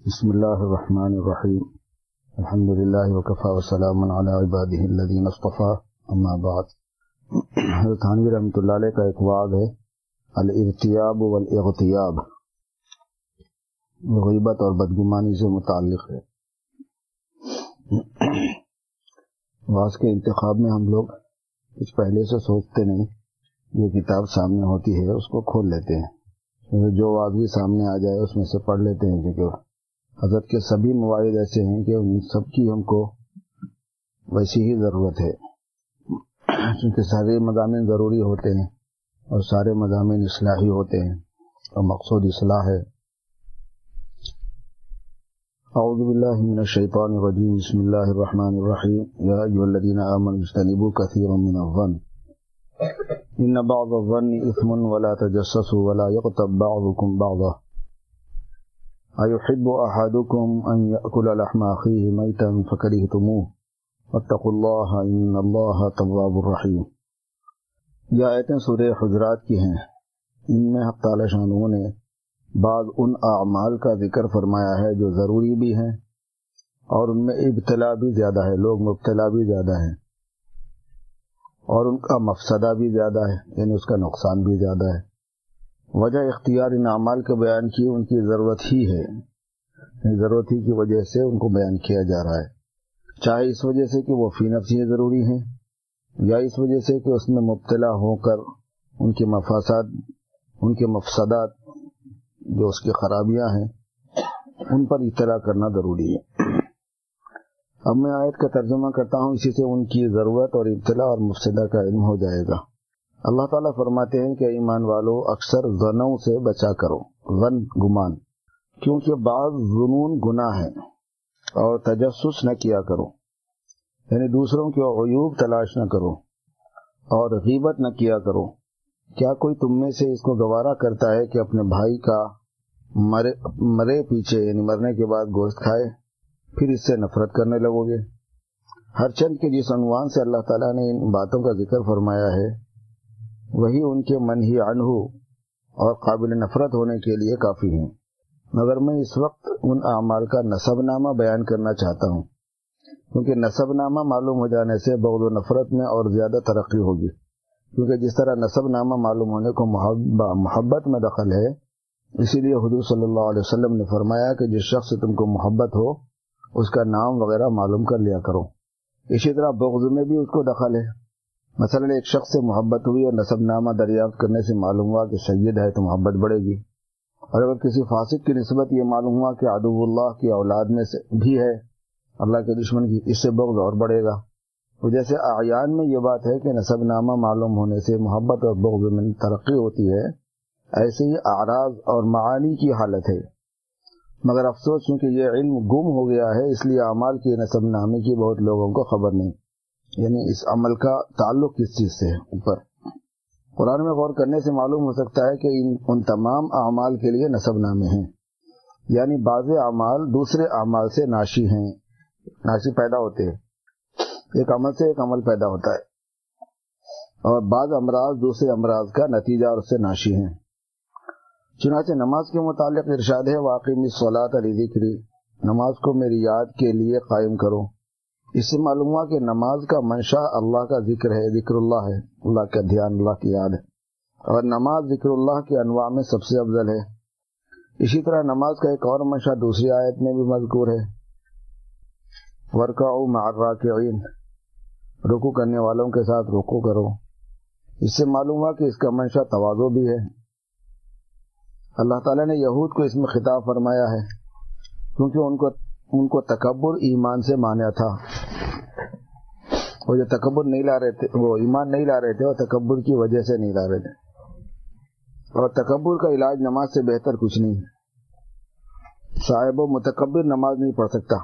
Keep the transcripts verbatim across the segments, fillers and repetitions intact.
بسم اللہ الرحمن الرحیم الحمد للہ وکفی وسلام علی عبادہ الذین اصطفی اما بعد۔ حضرت تھانوی رحمۃ اللہ علیہ کا ایک وعد ہے الارتیاب والاغتیاب، غیبت اور بدگمانی سے متعلق ہے۔ وعظ کے انتخاب میں ہم لوگ کچھ پہلے سے سوچتے نہیں، جو کتاب سامنے ہوتی ہے اس کو کھول لیتے ہیں، جو وعظ بھی سامنے آ جائے اس میں سے پڑھ لیتے ہیں، کیونکہ حضرت کے سبھی مواعظ ایسے ہیں کہ ان سب کی ہم کو ویسی ہی ضرورت ہے، کیونکہ سارے مضامین ضروری ہوتے ہیں اور سارے مضامین اصلاحی ہوتے ہیں اور مقصود اصلاح ہے۔ اعوذ باللہ من الشیطان الرجیم، بسم اللہ الرحمن الرحیم، یا ایھا الذین آمنوا اجتنبوا کثیرا من الظن ان بعض الظن اثم ولا تجسسوا ولا یغتب بعضکم بعضا ایحب احدکم ان یأکل لحم اخیہ میتا فکرہتموہ واتقوا اللہ ان اللہ تواب الرحیم۔ یہ آیتیں سورہ حجرات کی ہیں۔ ان میں حق تعالی شانہ نے بعض ان اعمال کا ذکر فرمایا ہے جو ضروری بھی ہیں اور ان میں ابتلا بھی زیادہ ہے، لوگ مبتلا بھی زیادہ ہیں، اور ان کا مفسدہ بھی زیادہ ہے، یعنی اس کا نقصان بھی زیادہ ہے۔ وجہ اختیار ان اعمال کے بیان کی ان کی ضرورت ہی ہے، ضرورت ہی کی وجہ سے ان کو بیان کیا جا رہا ہے، چاہے اس وجہ سے کہ وہ فی نفس ہی ضروری ہیں، یا اس وجہ سے کہ اس میں مبتلا ہو کر ان کے مفاسد، ان کے مفسدات، جو اس کی خرابیاں ہیں، ان پر اطلاع کرنا ضروری ہے۔ اب میں آیت کا ترجمہ کرتا ہوں، اسی سے ان کی ضرورت اور ابتلا اور مفسدہ کا علم ہو جائے گا۔ اللہ تعالیٰ فرماتے ہیں کہ ایمان والو اکثر ظنوں سے بچا کرو، ظن گمان، کیونکہ بعض ظنون گناہ ہیں، اور تجسس نہ کیا کرو، یعنی دوسروں کے عیوب تلاش نہ کرو، اور غیبت نہ کیا کرو۔ کیا کوئی تم میں سے اس کو گوارا کرتا ہے کہ اپنے بھائی کا مرے مرے پیچھے، یعنی مرنے کے بعد گوشت کھائے، پھر اس سے نفرت کرنے لگو گے؟ ہر چند کے جس عنوان سے اللہ تعالیٰ نے ان باتوں کا ذکر فرمایا ہے وہی ان کے منہی عنہ اور قابل نفرت ہونے کے لیے کافی ہیں، مگر میں اس وقت ان اعمال کا نسب نامہ بیان کرنا چاہتا ہوں، کیونکہ نسب نامہ معلوم ہو جانے سے بغض و نفرت میں اور زیادہ ترقی ہوگی، کیونکہ جس طرح نسب نامہ معلوم ہونے کو محبت میں دخل ہے، اسی لیے حضور صلی اللہ علیہ وسلم نے فرمایا کہ جس شخص سے تم کو محبت ہو اس کا نام وغیرہ معلوم کر لیا کرو۔ اسی طرح بغض میں بھی اس کو دخل ہے، مثلا ایک شخص سے محبت ہوئی اور نسب نامہ دریافت کرنے سے معلوم ہوا کہ سید ہے تو محبت بڑھے گی، اور اگر کسی فاسق کی نسبت یہ معلوم ہوا کہ عدو اللہ کی اولاد میں سے بھی ہے، اللہ کے دشمن کی، اس سے بغض اور بڑھے گا۔ تو جیسے اعیان میں یہ بات ہے کہ نسب نامہ معلوم ہونے سے محبت اور بغض میں ترقی ہوتی ہے، ایسے ہی اعراض اور معانی کی حالت ہے، مگر افسوس چونکہ یہ علم گم ہو گیا ہے، اس لیے اعمال کے نسب نامے کی بہت لوگوں کو خبر نہیں، یعنی اس عمل کا تعلق کس چیز سے ہے۔ اوپر قرآن میں غور کرنے سے معلوم ہو سکتا ہے کہ ان ان تمام اعمال کے لیے نسب نامے ہیں، یعنی بعض اعمال دوسرے اعمال سے ناشی ہیں، ناشی پیدا ہوتے ہیں، ایک عمل سے ایک عمل پیدا ہوتا ہے، اور بعض امراض دوسرے امراض کا نتیجہ اور اس سے ناشی ہیں۔ چنانچہ نماز کے متعلق ارشاد ہے وَأَقِمِ الصَّلَاةَ لِذِكْرِي، نماز کو میری یاد کے لیے قائم کرو۔ اس سے معلوم ہوا کہ نماز کا منشا اللہ کا ذکر ہے، ذکر اللہ ہے، اللہ کا دھیان، اللہ کی یاد ہے، اور نماز ذکر اللہ کے انواع میں سب سے افضل ہے۔ اسی طرح نماز کا ایک اور منشا دوسری آیت میں بھی مذکور ہے، وَارْكَعُوا مَعَ الرَّاكِعِينَ، رکوع کرنے والوں کے ساتھ رکوع کرو۔ اس سے معلوم ہوا کہ اس کا منشا تواضع بھی ہے۔ اللہ تعالیٰ نے یہود کو اس میں خطاب فرمایا ہے، کیونکہ ان کو ان کو تکبر ایمان سے مانع تھا، وہ جو تکبر نہیں لا رہے تھے، وہ ایمان نہیں لا رہے تھے، اور تکبر کی وجہ سے نہیں لا رہے تھے، اور تکبر کا علاج نماز سے بہتر کچھ نہیں ہے۔ صاحب و متکبر نماز نہیں پڑھ سکتا،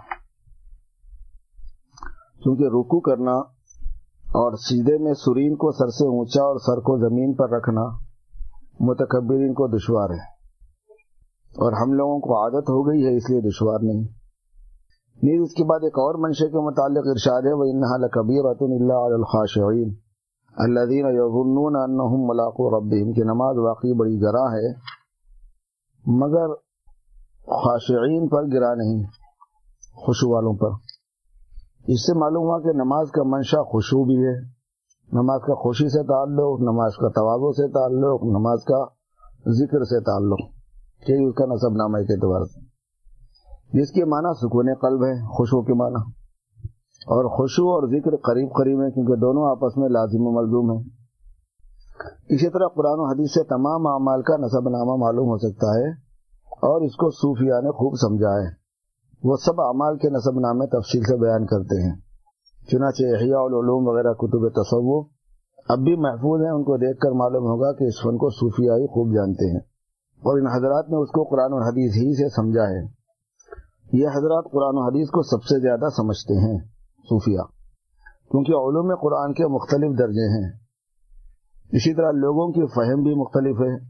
کیونکہ رکوع کرنا اور سجدے میں سرین کو سر سے اونچا اور سر کو زمین پر رکھنا متکبرین کو دشوار ہے، اور ہم لوگوں کو عادت ہو گئی ہے، اس لیے دشوار نہیں۔ نیز اس کے بعد ایک اور منشے کے متعلق ارشاد ہے وَإِنَّهَا لَكَبِيرَةٌ إِلَّا عَلَى الْخَاشِعِينَ الَّذِينَ يَظُنُّونَ أَنَّهُمْ مُلَاقُو رَبِّهِمْ، کہ نماز واقعی بڑی گراں ہے، مگر خاشعین پر گرا نہیں، خشوع والوں پر۔ اس سے معلوم ہوا کہ نماز کا منشا خشوع بھی ہے، نماز کا خوشی سے تعلق، نماز کا تواضع سے تعلق، نماز کا ذکر سے تعلق، یہی اس کا نسب نامہ کے اعتبار سے، جس کے معنی سکون قلب ہے، خشوع کے معنی۔ اور خشوع اور ذکر قریب قریب ہیں کیونکہ دونوں آپس میں لازم و ملزوم ہیں۔ اسی طرح قرآن و حدیث سے تمام اعمال کا نسب نامہ معلوم ہو سکتا ہے، اور اس کو صوفیاء نے خوب سمجھا ہے۔ وہ سب اعمال کے نسب نامے تفصیل سے بیان کرتے ہیں، چنانچہ احیاء العلوم وغیرہ کتب تصوف اب بھی محفوظ ہیں۔ ان کو دیکھ کر معلوم ہوگا کہ اس فن کو صوفیاء ہی خوب جانتے ہیں، اور ان حضرات نے اس کو قرآن و حدیث ہی سے سمجھا ہے۔ یہ حضرات قرآن و حدیث کو سب سے زیادہ سمجھتے ہیں صوفیاء، کیونکہ علوم قرآن کے مختلف درجے ہیں۔ اسی طرح لوگوں کی فہم بھی مختلف ہے۔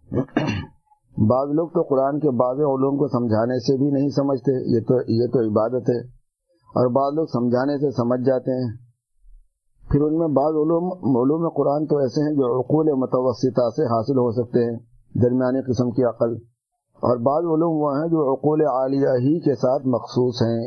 بعض لوگ تو قرآن کے بعض علوم کو سمجھانے سے بھی نہیں سمجھتے، یہ تو یہ تو عبادت ہے، اور بعض لوگ سمجھانے سے سمجھ جاتے ہیں۔ پھر ان میں بعض علوم علوم قرآن تو ایسے ہیں جو عقول متوسطہ سے حاصل ہو سکتے ہیں، درمیانی قسم کی عقل، اور بعض علوم وہ ہیں جو عقول عالیہ ہی کے ساتھ مخصوص ہیں،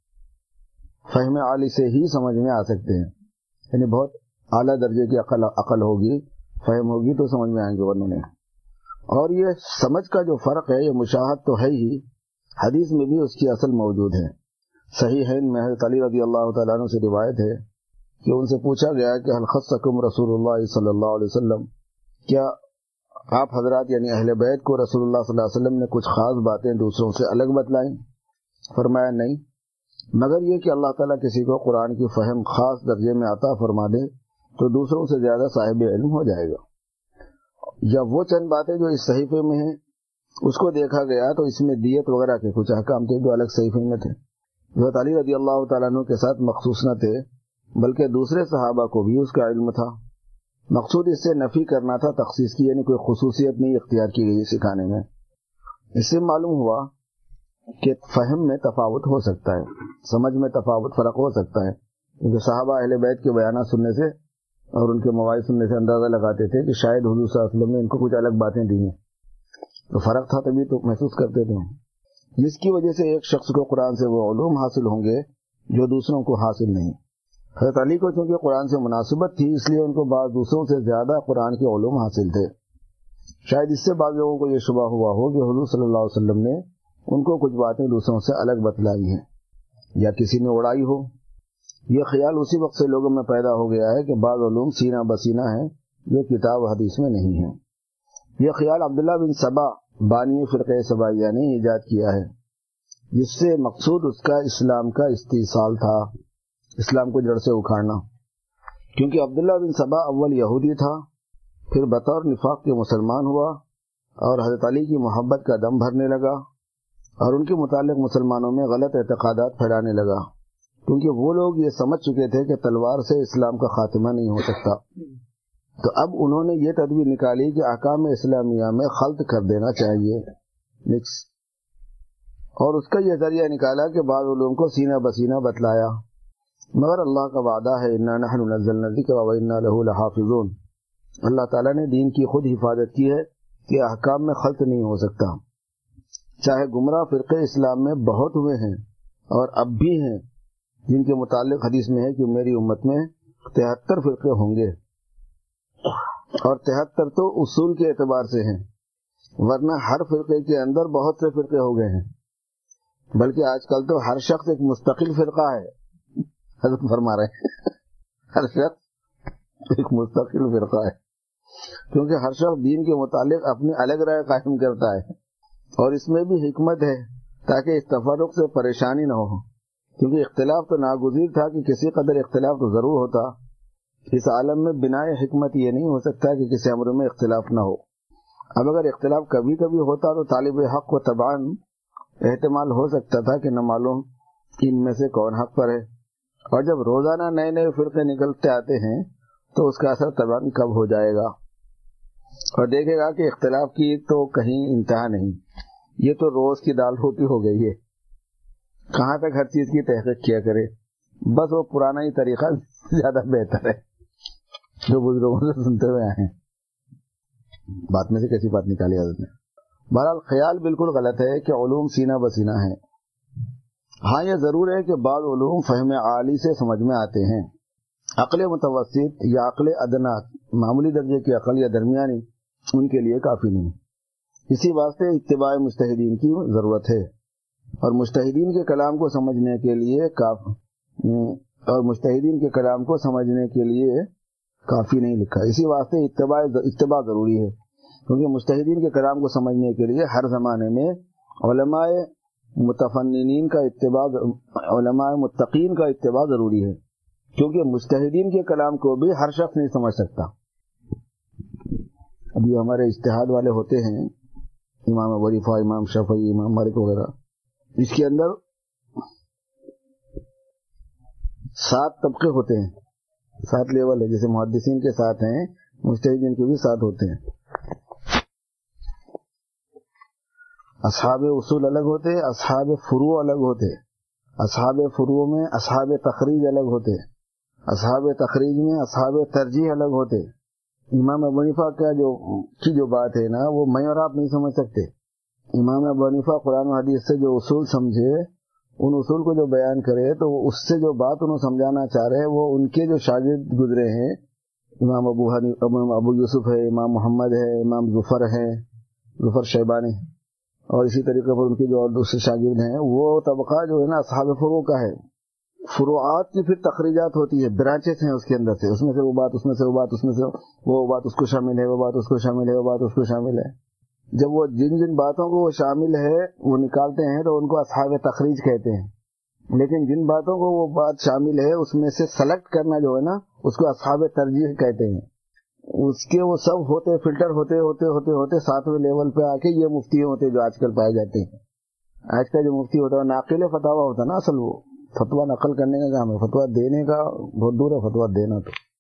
فہم عالی سے ہی سمجھ میں آ سکتے ہیں، یعنی بہت اعلیٰ درجے کی عقل عقل ہوگی، فہم ہوگی تو سمجھ میں آئیں گے ورنہ نہیں۔ اور یہ سمجھ کا جو فرق ہے، یہ مشاہد تو ہے ہی، حدیث میں بھی اس کی اصل موجود ہے۔ صحیحین میں حضرت علی رضی اللہ تعالیٰ عنہ سے روایت ہے کہ ان سے پوچھا گیا کہ هل خصکم رسول اللہ صلی اللہ علیہ وسلم، کیا آپ حضرات یعنی اہل بیت کو رسول اللہ صلی اللہ علیہ وسلم نے کچھ خاص باتیں دوسروں سے الگ بتلائیں؟ فرمایا نہیں، مگر یہ کہ اللہ تعالیٰ کسی کو قرآن کی فہم خاص درجے میں عطا فرما دے تو دوسروں سے زیادہ صاحب علم ہو جائے گا۔ یا وہ چند باتیں جو اس صحیفے میں ہیں اس کو دیکھا گیا تو اس میں دیت وغیرہ کے کچھ احکام تھے جو الگ صحیفے میں تھے، حضرت علی رضی اللہ تعالیٰ عنہ کے ساتھ مخصوص نہ تھے، بلکہ دوسرے صحابہ کو بھی اس کا علم تھا۔ مقصود اس سے نفی کرنا تھا تخصیص کی، یعنی کوئی خصوصیت نہیں اختیار کی گئی سکھانے میں۔ اس سے معلوم ہوا کہ فہم میں تفاوت ہو سکتا ہے، سمجھ میں تفاوت فرق ہو سکتا ہے، کیونکہ صحابہ اہل بیت کے بیانات سننے سے اور ان کے مواعظ سننے سے اندازہ لگاتے تھے کہ شاید حضور صلی اللہ علیہ وسلم نے ان کو کچھ الگ باتیں دی ہیں، تو فرق تھا تبھی تو محسوس کرتے تھے، جس کی وجہ سے ایک شخص کو قرآن سے وہ علوم حاصل ہوں گے جو دوسروں کو حاصل نہیں۔ حضرت علی کو چونکہ قرآن سے مناسبت تھی، اس لیے ان کو بعض دوسروں سے زیادہ قرآن کے علوم حاصل تھے۔ شاید اس سے بعض لوگوں کو یہ شبہ ہوا ہو کہ حضور صلی اللہ علیہ وسلم نے ان کو کچھ باتیں دوسروں سے الگ بتلائی ہیں، یا کسی نے اڑائی ہو۔ یہ خیال اسی وقت سے لوگوں میں پیدا ہو گیا ہے کہ بعض علوم سینہ بسینہ ہیں جو کتاب حدیث میں نہیں ہیں۔ یہ خیال عبداللہ بن سبا بانی فرقہ سبائیہ نے ایجاد کیا ہے، جس سے مقصود اس کا اسلام کا استیصال تھا، اسلام کو جڑ سے اکھاڑنا، کیونکہ عبداللہ بن سبا اول یہودی تھا، پھر بطور نفاق کے مسلمان ہوا اور حضرت علی کی محبت کا دم بھرنے لگا، اور ان کے متعلق مسلمانوں میں غلط اعتقادات پھیلانے لگا، کیونکہ وہ لوگ یہ سمجھ چکے تھے کہ تلوار سے اسلام کا خاتمہ نہیں ہو سکتا۔ تو اب انہوں نے یہ تدبیر نکالی کہ احکام اسلامیہ میں خلط کر دینا چاہیے، مکس، اور اس کا یہ ذریعہ نکالا کہ بعض علوم کو سینہ بسینہ بتلایا، مگر اللہ کا وعدہ ہے انا نحن نزلنا الذکر وانا لہ لحافظون، اللہ تعالیٰ نے دین کی خود حفاظت کی ہے کہ احکام میں خلط نہیں ہو سکتا۔ چاہے گمراہ فرقے اسلام میں بہت ہوئے ہیں اور اب بھی ہیں، جن کے متعلق حدیث میں ہے کہ میری امت میں تہتر فرقے ہوں گے، اور تہتر تو اصول کے اعتبار سے ہیں، ورنہ ہر فرقے کے اندر بہت سے فرقے ہو گئے ہیں، بلکہ آج کل تو ہر شخص ایک مستقل فرقہ ہے، حضرت فرما رہے ہیں ہر شخص ایک مستقل فرقہ ہے، کیونکہ ہر شخص دین کے متعلق اپنی الگ رائے قائم کرتا ہے، اور اس میں بھی حکمت ہے تاکہ اس تفرق سے پریشانی نہ ہو، کیونکہ اختلاف تو ناگزیر تھا کہ کسی قدر اختلاف تو ضرور ہوتا۔ اس عالم میں بنا حکمت یہ نہیں ہو سکتا کہ کسی امر میں اختلاف نہ ہو۔ اب اگر اختلاف کبھی کبھی ہوتا تو طالب حق کو تبعاً احتمال ہو سکتا تھا کہ نہ معلوم ان میں سے کون حق پر ہے، اور جب روزانہ نئے نئے فرقے نکلتے آتے ہیں تو اس کا اثر تبعاً کب ہو جائے گا، اور دیکھے گا کہ اختلاف کی تو کہیں انتہا نہیں، یہ تو روز کی دال روٹی ہو گئی ہے، کہاں تک ہر چیز کی تحقیق کیا کرے، بس وہ پرانا ہی طریقہ زیادہ بہتر ہے جو بزرگوں سے سنتے ہوئے آئے ہیں۔ بات میں سے کیسی بات نکالی حضرت نے؟ بہرحال خیال بالکل غلط ہے کہ علوم سینہ بسینہ ہیں. ہاں یہ ضرور ہے کہ بعض علوم فہم عالی سے سمجھ میں آتے ہیں. عقل متوسط یا عقل ادنا، معمولی درجے کی عقل یا درمیانی، ان کے لیے کافی نہیں. اسی واسطے اتباع مجتہدین کی ضرورت ہے، اور مجتہدین کے کلام کو سمجھنے کے لیے کاف اور مجتہدین کے کلام کو سمجھنے کے لیے کافی نہیں لکھا. اسی واسطے اتباع اتباع ضروری ہے، کیونکہ مجتہدین کے کلام کو سمجھنے کے لیے ہر زمانے میں علماء متفننین کا اتباع، علماء متقین کا اتباع ضروری ہے، کیونکہ مجتہدین کے کلام کو بھی ہر شخص نہیں سمجھ سکتا. ابھی ہمارے اجتہاد والے ہوتے ہیں، امام ابو حنیفہ، امام شافعی، امام مالک وغیرہ، اس کے اندر سات طبقے ہوتے ہیں، سات لیول ہے. جیسے محدثین کے ساتھ ہیں، مجتہدین کے بھی ساتھ ہوتے ہیں. اصحاب اصول الگ ہوتے، اصحاب فروع الگ ہوتے، اصحاب فروع میں اصحاب تخریج الگ ہوتے، اصحاب تخریج میں اصحاب ترجیح الگ ہوتے. امام ابو حنیفہ کا جو کی جو بات ہے نا، وہ میں اور آپ نہیں سمجھ سکتے. امام ابو حنیفہ قرآن و حدیث سے جو اصول سمجھے، ان اصول کو جو بیان کرے، تو اس سے جو بات انہوں سمجھانا چاہ رہے ہیں، وہ ان کے جو شاگرد گزرے ہیں، امام ابو حنیفہ، امام ابو یوسف ہے، امام محمد ہے، امام ظفر ہے، ظفر شیبانی، اور اسی طریقے پر ان کے جو اور دوسرے شاگرد ہیں، وہ طبقہ جو ہے نا اصحاب فروع کا ہے. فروعات کی پھر تخریجات ہوتی ہے، برانچز ہیں اس کے اندر سے، اس میں سے وہ بات، اس میں سے وہ بات، اس میں سے وہ بات اس کو شامل ہے، وہ بات اس کو شامل ہے، وہ بات اس کو شامل ہے. جب وہ جن جن باتوں کو وہ شامل ہے وہ نکالتے ہیں تو ان کو اصحاب تخریج کہتے ہیں. لیکن جن باتوں کو وہ بات شامل ہے اس میں سے سلیکٹ کرنا جو ہے نا، اس کو اصحاب ترجیح کہتے ہیں. اس کے وہ سب ہوتے فلٹر ہوتے ہوتے ہوتے ہوتے ساتویں لیول پہ آ کے یہ مفتی ہوتے جو آج کل پائے جاتے ہیں. آج کا جو مفتی ہوتا ہے ناقل فتاوا ہوتا ہے نا، اصل وہ فتوا نقل کرنے کا کام ہے، فتوا دینے کا بہت دور ہے فتوا دینا.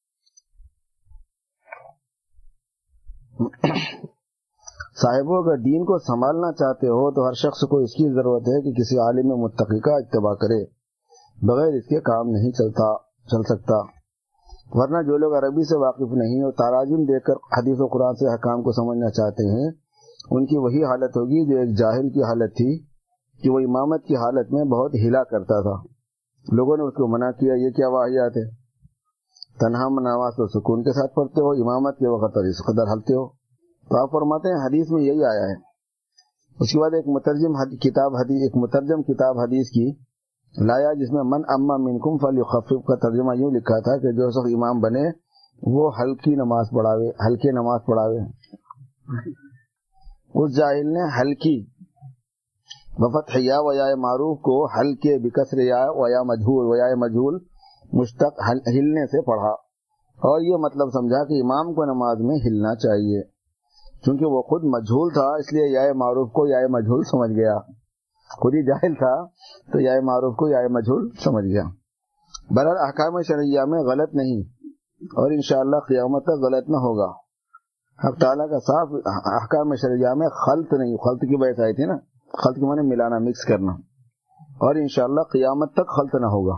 تو صاحبوں اگر دین کو سنبھالنا چاہتے ہو تو ہر شخص کو اس کی ضرورت ہے کہ کسی عالم متقی کا اتباع کرے، بغیر اس کے کام نہیں چلتا چل سکتا. ورنہ جو لوگ عربی سے واقف نہیں اور تراجم دیکھ کر حدیث و قرآن سے احکام کو سمجھنا چاہتے ہیں، ان کی وہی حالت ہوگی جو ایک جاہل کی حالت تھی، کہ وہ امامت کی حالت میں بہت ہلا کرتا تھا. لوگوں نے اس کو منع کیا، یہ کیا واحیات ہے، تنہا نماز تو سکون کے ساتھ پڑھتے ہو، امامت کے وقت اور اس قدر ہلتے ہو. تو آپ فرماتے ہیں حدیث میں یہی آیا ہے. اس کے بعد ایک مترجم کتاب حدیث ایک مترجم کتاب حدیث کی لایا، جس میں من اما منکم فلیخفف کا ترجمہ یوں لکھا تھا کہ جو شخص امام بنے وہ ہلکی نماز پڑھاوے، ہلکے نماز پڑھاوے. اس جاہل نے ہلکی بفتح یا و یا معروف کو ہلکے بکسر یا و یا مجہول و یا مجہول مشتق ہلنے سے پڑھا، اور یہ مطلب سمجھا کہ امام کو نماز میں ہلنا چاہیے. چونکہ وہ خود مجہول تھا اس لیے یا معروف کو یا مجہول سمجھ گیا، خود ہی جاہل تھا تو یا معروف کو یا مجہول سمجھ گیا. بہرحال احکام شرعیہ میں غلط نہیں، اور انشاءاللہ قیامت تک غلط نہ ہوگا. حق تعالیٰ کا صاف احکام شرعیہ میں خلط نہیں، خلط کی بحث آئی تھی نا، خلط کے معنی ملانا، مکس کرنا، اور انشاءاللہ قیامت تک خلط نہ ہوگا.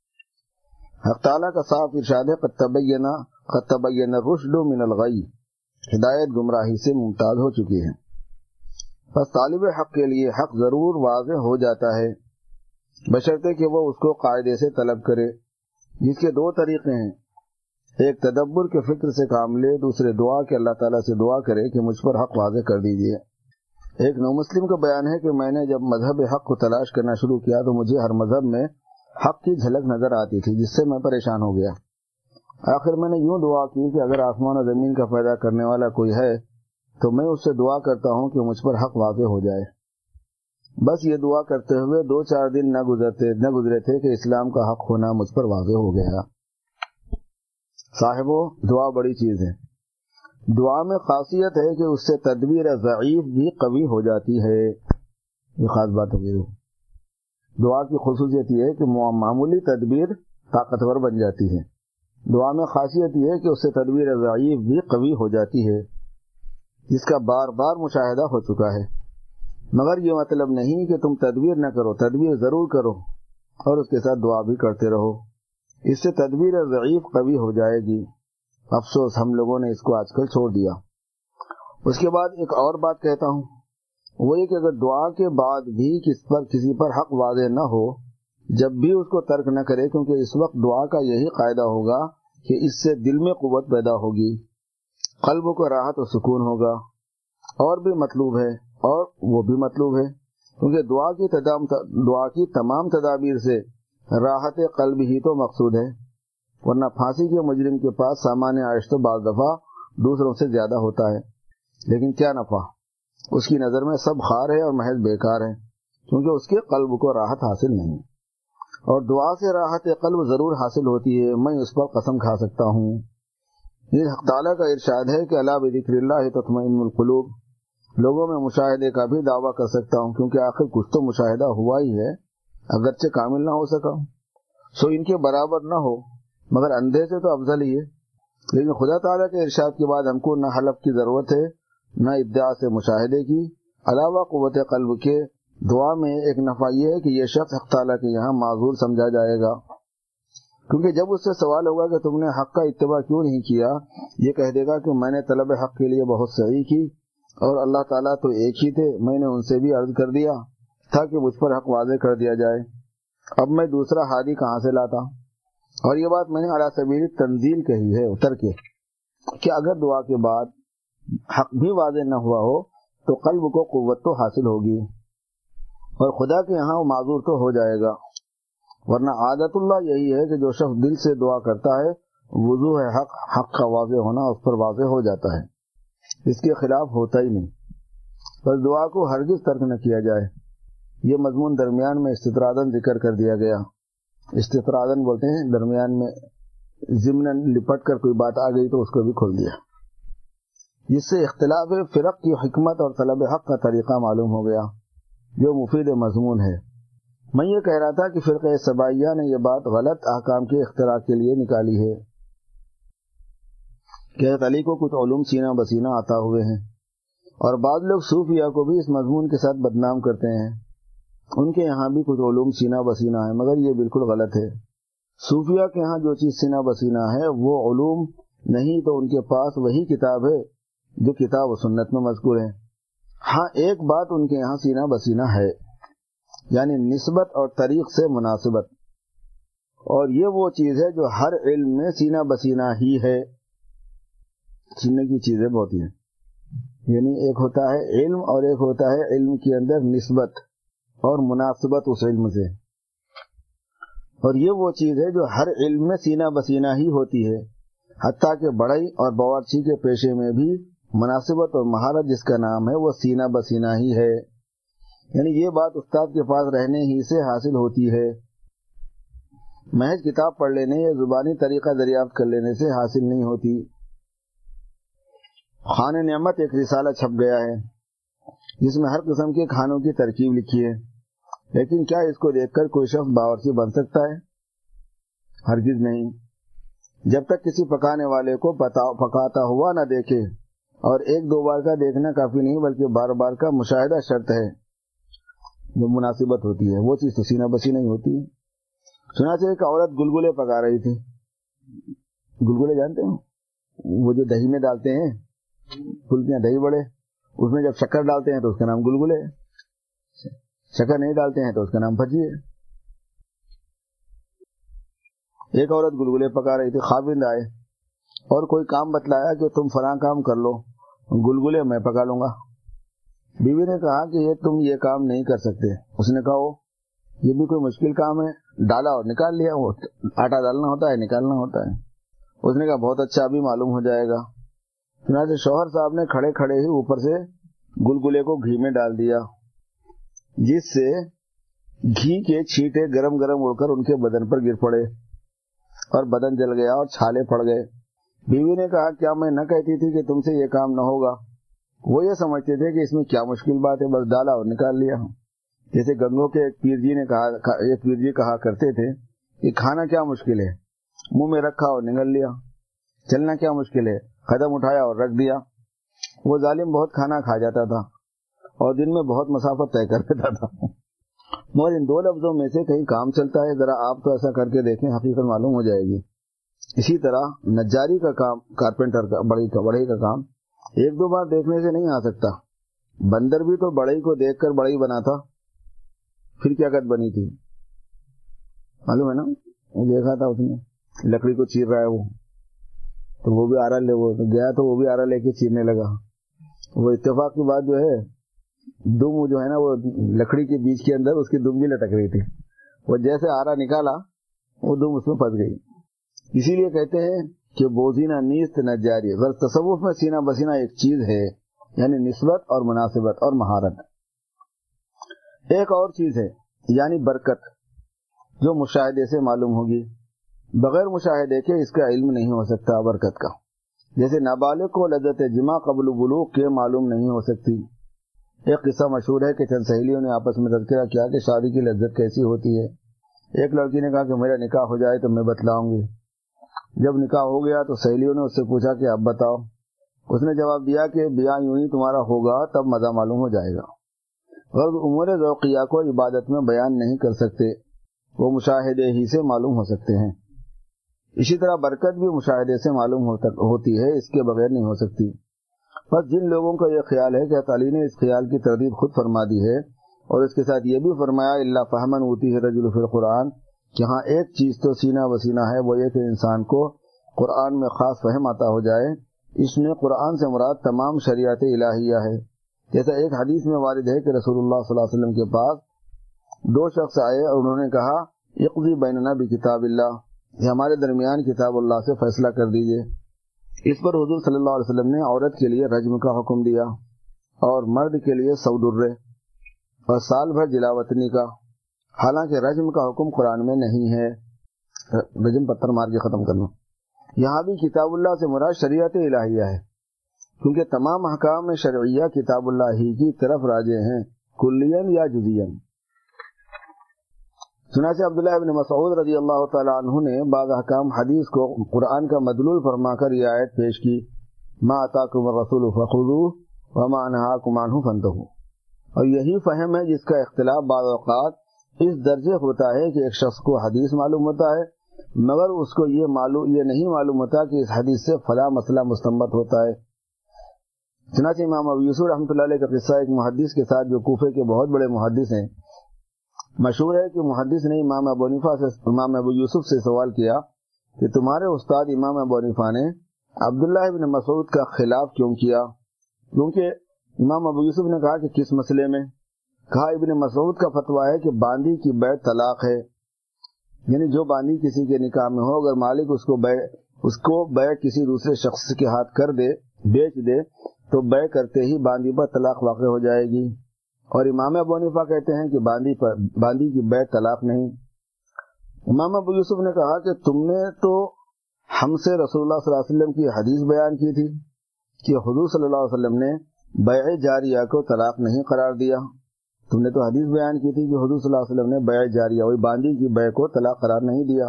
حق تعالیٰ کا صاف ارشاد ہے قد تبین قد تبین الرشد من الغی، ہدایت گمراہی سے ممتاز ہو چکی ہے. بس طالب حق کے لیے حق ضرور واضح ہو جاتا ہے، بشرطے کہ وہ اس کو قاعدے سے طلب کرے، جس کے دو طریقے ہیں. ایک تدبر کے فکر سے کام لے، دوسرے دعا کہ اللہ تعالیٰ سے دعا کرے کہ مجھ پر حق واضح کر دیجیے. ایک نو مسلم کا بیان ہے کہ میں نے جب مذہب حق کو تلاش کرنا شروع کیا تو مجھے ہر مذہب میں حق کی جھلک نظر آتی تھی، جس سے میں پریشان ہو گیا. آخر میں نے یوں دعا کی کہ اگر آسمان و زمین کا پیدا کرنے والا کوئی ہے تو میں اس سے دعا کرتا ہوں کہ مجھ پر حق واضح ہو جائے. بس یہ دعا کرتے ہوئے دو چار دن نہ گزرتے نہ گزرے تھے کہ اسلام کا حق ہونا مجھ پر واضح ہو گیا. صاحبو، دعا بڑی چیز ہے. دعا میں خاصیت ہے کہ اس سے تدبیر ضعیف بھی قوی ہو جاتی ہے. یہ خاص بات ہوگی. دعا کی خصوصیت یہ ہے کہ معمولی تدبیر طاقتور بن جاتی ہے. دعا میں خاصیت یہ ہے کہ اس سے تدبیر ضعیف بھی قوی ہو جاتی ہے، جس کا بار بار مشاہدہ ہو چکا ہے. مگر یہ مطلب نہیں کہ تم تدبیر نہ کرو، تدبیر ضرور کرو اور اس کے ساتھ دعا بھی کرتے رہو. اس سے تدبیر ضعیف قوی ہو جائے گی. افسوس ہم لوگوں نے اس کو آج کل چھوڑ دیا. اس کے بعد ایک اور بات کہتا ہوں وہ یہ کہ اگر دعا کے بعد بھی کس پر کسی پر حق واضح نہ ہو، جب بھی اس کو ترک نہ کرے، کیونکہ اس وقت دعا کا یہی قاعدہ ہوگا کہ اس سے دل میں قوت پیدا ہوگی، قلب کو راحت و سکون ہوگا، اور بھی مطلوب ہے، اور وہ بھی مطلوب ہے، کیونکہ دعا کی تمام دعا کی تمام تدابیر سے راحت قلب ہی تو مقصود ہے، ورنہ پھانسی کے مجرم کے پاس سامان عائش تو بعض دفعہ دوسروں سے زیادہ ہوتا ہے، لیکن کیا نفع، اس کی نظر میں سب خار ہے اور محض بیکار ہے، کیونکہ اس کے قلب کو راحت حاصل نہیں۔ اور دعا سے راحت قلب ضرور حاصل ہوتی ہے، میں اس پر قسم کھا سکتا ہوں۔ یہ حق تعالیٰ کا ارشاد ہے کہ الا بذکر اللہ تطمئن القلوب، لوگوں میں مشاہدے کا بھی دعویٰ کر سکتا ہوں، کیونکہ آخر کچھ تو مشاہدہ ہوا ہی ہے، اگرچہ کامل نہ ہو سکا، سو ان کے برابر نہ ہو، مگر اندھے سے تو افضل ہی ہے۔ لیکن خدا تعالیٰ کے ارشاد کے بعد ہم کو نہ حلف کی ضرورت ہے، نہ ادعا سے مشاہدے کی، علاوہ قوت قلب کے دعا میں ایک نفع یہ ہے کہ یہ شخص حق تعالیٰ کے یہاں معذور سمجھا جائے گا، کیونکہ جب اس سے سوال ہوگا کہ تم نے حق کا اتباع کیوں نہیں کیا، یہ کہہ دے گا کہ میں نے طلب حق کے لیے بہت سعی کی، اور اللہ تعالیٰ تو ایک ہی تھے، میں نے ان سے بھی عرض کر دیا تھا کہ مجھ پر حق واضح کر دیا جائے، اب میں دوسرا ہادی کہاں سے لاتا۔ اور یہ بات میں نے علی سبیل تنزیل کہی ہے اتر کے، کہ اگر دعا کے بعد حق بھی واضح نہ ہوا ہو تو قلب کو قوت تو حاصل ہوگی، اور خدا کے یہاں وہ معذور تو ہو جائے گا، ورنہ عادت اللہ یہی ہے کہ جو شخص دل سے دعا کرتا ہے، وضوح حق حق کا واضح ہونا اس پر واضح ہو جاتا ہے، اس کے خلاف ہوتا ہی نہیں، بس دعا کو ہرگز ترک نہ کیا جائے۔ یہ مضمون درمیان میں استطرادن ذکر کر دیا گیا، استطرادن بولتے ہیں درمیان میں ضمن لپٹ کر کوئی بات آ گئی تو اس کو بھی کھول دیا، جس سے اختلاف فرق کی حکمت اور طلب حق کا طریقہ معلوم ہو گیا، جو مفید مضمون ہے۔ میں یہ کہہ رہا تھا کہ فرقہ سبائیہ نے یہ بات غلط احکام کے اختراع کے لیے نکالی ہے کہ حضرت علی کو کچھ علوم سینہ بسینہ عطا ہوئے ہیں، اور بعض لوگ صوفیہ کو بھی اس مضمون کے ساتھ بدنام کرتے ہیں، ان کے یہاں بھی کچھ علوم سینہ بسینہ ہیں، مگر یہ بالکل غلط ہے۔ صوفیہ کے یہاں جو چیز سینہ بسینہ ہے وہ علوم نہیں، تو ان کے پاس وہی کتاب ہے جو کتاب و سنت میں مذکور ہے۔ ہاں ایک بات ان کے یہاں سینہ بسینہ ہے، یعنی نسبت اور طریق سے مناسبت، اور یہ وہ چیز ہے جو ہر علم میں سینہ بسینہ ہی ہے۔ سننے کی چیزیں بہت ہیں، یعنی ایک ہوتا ہے علم اور ایک ہوتا ہے علم کے اندر نسبت اور مناسبت اس علم سے، اور یہ وہ چیز ہے جو ہر علم میں سینہ بسینہ ہی ہوتی ہے، حتیٰ کہ بڑھئی اور باورچی کے پیشے میں بھی مناسبت اور مہارت جس کا نام ہے وہ سینہ بسینہ ہی ہے، یعنی یہ بات استاد کے پاس رہنے ہی سے حاصل ہوتی ہے، محض کتاب پڑھ لینے یا زبانی طریقہ دریافت کر لینے سے حاصل نہیں ہوتی۔ خوان نعمت ایک رسالہ چھپ گیا ہے جس میں ہر قسم کے کھانوں کی ترکیب لکھی ہے، لیکن کیا اس کو دیکھ کر کوئی شخص باورچی بن سکتا ہے؟ ہرگز نہیں، جب تک کسی پکانے والے کو پکاتا ہوا نہ دیکھے، اور ایک دو بار کا دیکھنا کافی نہیں بلکہ بار بار کا مشاہدہ شرط ہے، جو مناسبت ہوتی ہے وہ چیز تو سینہ بسینہ نہیں ہوتی ہے۔ سنا سے ایک عورت گلگلے پکا رہی تھی، گلگلے جانتے ہو وہ جو دہی میں ڈالتے ہیں، پھلکیاں دہی بڑے، اس میں جب شکر ڈالتے ہیں تو اس کا نام گلگلے ہے، شکر نہیں ڈالتے ہیں تو اس کا نام بھجی ہے۔ ایک عورت گلگلے پکا رہی تھی، خاوند آئے اور کوئی کام بتلایا کہ تم فلاں کام کر لو، گلگلے میں پکا لوں گا۔ بیوی نے کہا کہ یہ تم یہ کام نہیں کر سکتے۔ اس نے کہا وہ یہ بھی کوئی مشکل کام ہے، ڈالا اور نکال لیا، وہ آٹا ڈالنا ہوتا ہے نکالنا ہوتا ہے۔ اس نے کہا بہت اچھا، ابھی معلوم ہو جائے گا۔ چنانچہ شوہر صاحب نے کھڑے کھڑے ہی اوپر سے گلگلے کو گھی میں ڈال دیا، جس سے گھی کے چھینٹے گرم گرم اڑ کر ان کے بدن پر گر پڑے اور بدن جل گیا اور چھالے پڑ گئے۔ بیوی نے کہا کیا میں نہ کہتی تھی کہ تم سے یہ کام نہ ہوگا؟ وہ یہ سمجھتے تھے کہ اس میں کیا مشکل بات ہے، بس ڈالا اور نکال لیا۔ جیسے گنگوں کے ایک پیر جی نے کہا ایک پیر جی کہا کرتے تھے کہ کھانا کیا مشکل ہے، منہ میں رکھا اور نگل لیا، چلنا کیا مشکل ہے، قدم اٹھایا اور رکھ دیا۔ وہ ظالم بہت کھانا کھا جاتا تھا اور دن میں بہت مسافت طے کر دیتا تھا، مگر ان دو لفظوں میں سے کہیں کام چلتا ہے؟ ذرا آپ تو ایسا کر کے دیکھیں، حقیقت معلوم ہو جائے گی۔ اسی طرح نجاری کا کام، کارپینٹر کا، بڑھئی کا بڑھئی کا کام ایک دو بار دیکھنے سے نہیں آ سکتا، بندر بھی تو بڑے کو دیکھ کر بڑا ہی بنا تھا، پھر کیا قد بنی تھی معلوم ہے نا؟ وہ دیکھا تھا اس نے لکڑی کو چیر رہا ہے وہ، تو وہ بھی آرا لے وہ گیا تو وہ بھی آرا لے کے چیرنے لگا. وہ اتفاق کی بات جو ہے دم جو ہے نا وہ لکڑی کے بیچ کے اندر اس کی دم بھی لٹک رہی تھی. وہ جیسے آرا نکالا وہ دم اس میں پھنس گئی. اسی لیے کہتے ہیں کہ بوزینہ نیست نجاری، غرض تصوف میں سینہ بسینہ ایک چیز ہے، یعنی نسبت اور مناسبت اور مہارت. ایک اور چیز ہے یعنی برکت، جو مشاہدے سے معلوم ہوگی. بغیر مشاہدے کے اس کا علم نہیں ہو سکتا برکت کا. جیسے نابالغ کو لذت جمع قبل بلوغ کے معلوم نہیں ہو سکتی. ایک قصہ مشہور ہے کہ چند سہیلیوں نے آپس میں تذکرہ کیا کہ شادی کی لذت کیسی ہوتی ہے. ایک لڑکی نے کہا کہ میرا نکاح ہو جائے تو میں بتلاؤں گی. جب نکاح ہو گیا تو سہیلیوں نے اس سے پوچھا کہ اب بتاؤ. اس نے جواب دیا کہ بیاہ یوں ہی تمہارا ہوگا تب مزہ معلوم ہو جائے گا. غرض امور ذوقیہ کو عبادت میں بیان نہیں کر سکتے، وہ مشاہدے ہی سے معلوم ہو سکتے ہیں. اسی طرح برکت بھی مشاہدے سے معلوم ہوتی ہے، اس کے بغیر نہیں ہو سکتی. بس جن لوگوں کا یہ خیال ہے کہ تعالی نے اس خیال کی تردید خود فرما دی ہے، اور اس کے ساتھ یہ بھی فرمایا اللہ فہمن اوتی ہے رجل فی القرآن، کہ ہاں ایک چیز تو سینہ وسینہ ہے، وہ یہ کہ انسان کو قرآن میں خاص فہم آتا ہو جائے. اس میں قرآن سے مراد تمام شریعت الہیہ ہے. جیسا ایک حدیث میں وارد ہے کہ رسول اللہ صلی اللہ علیہ وسلم کے پاس دو شخص آئے اور انہوں نے کہا اقضی بیننا بکتاب اللہ، یہ ہمارے درمیان کتاب اللہ سے فیصلہ کر دیجئے. اس پر حضور صلی اللہ علیہ وسلم نے عورت کے لیے رجم کا حکم دیا اور مرد کے لیے سود الرے اور سال بھر جلاوطنی کا. حالانکہ رجم کا حکم قرآن میں نہیں ہے، رجم پتھر مار کے ختم کرنا. یہاں بھی کتاب اللہ سے مراد شریعت الہیہ ہے، کیونکہ تمام احکام شرعیہ کتاب اللہ ہی کی طرف راجع ہیں، کلین یا جزین. چنانچہ عبداللہ ابن مسعود رضی اللہ تعالی عنہ نے بعض احکام حدیث کو قرآن کا مدلول فرما کر یہ آیت پیش کی، ما آتاکم الرسول فخذوہ وما نہاکم عنہ فانتہوا. اور یہی فہم ہے جس کا اختلاف بعض اوقات اس درجے ہوتا ہے کہ ایک شخص کو حدیث معلوم ہوتا ہے مگر اس کو یہ معلوم یہ نہیں معلوم ہوتا کہ اس حدیث سے فلاں مسئلہ مستنبط ہوتا ہے. چنانچہ امام ابو یوسف رحمۃ اللہ علیہ کا قصہ ایک محدث کے ساتھ جو کوفے کے بہت بڑے محدث ہیں. مشہور ہے کہ محدث نے امام ابو حنیفہ سے امام ابو یوسف سے سوال کیا کہ تمہارے استاد امام ابو حنیفہ نے عبداللہ ابن مسعود کا خلاف کیوں کیا؟ کیونکہ امام ابو یوسف نے کہا کہ کس مسئلے میں؟ کہا ابن مسعود کا فتویٰ ہے کہ باندی کی بیع طلاق ہے، یعنی جو باندی کسی کے نکاح میں ہو اگر مالک اس کو بیع اس کو بیع کسی دوسرے شخص کے ہاتھ کر دے بیچ دے تو بیع کرتے ہی باندی پر طلاق واقع ہو جائے گی. اور امام ابو حنیفہ کہتے ہیں کہ باندی پر باندی کی بیع طلاق نہیں. امام ابو یوسف نے کہا کہ تم نے تو ہم سے رسول اللہ صلی اللہ علیہ وسلم کی حدیث بیان کی تھی کہ حضور صلی اللہ علیہ وسلم نے بیع جاریہ کو طلاق نہیں قرار دیا. تم نے تو حدیث بیان کی تھی کہ حضور صلی اللہ علیہ وسلم نے بیع جاریہ وہی باندی کی بیع کو طلاق قرار نہیں دیا.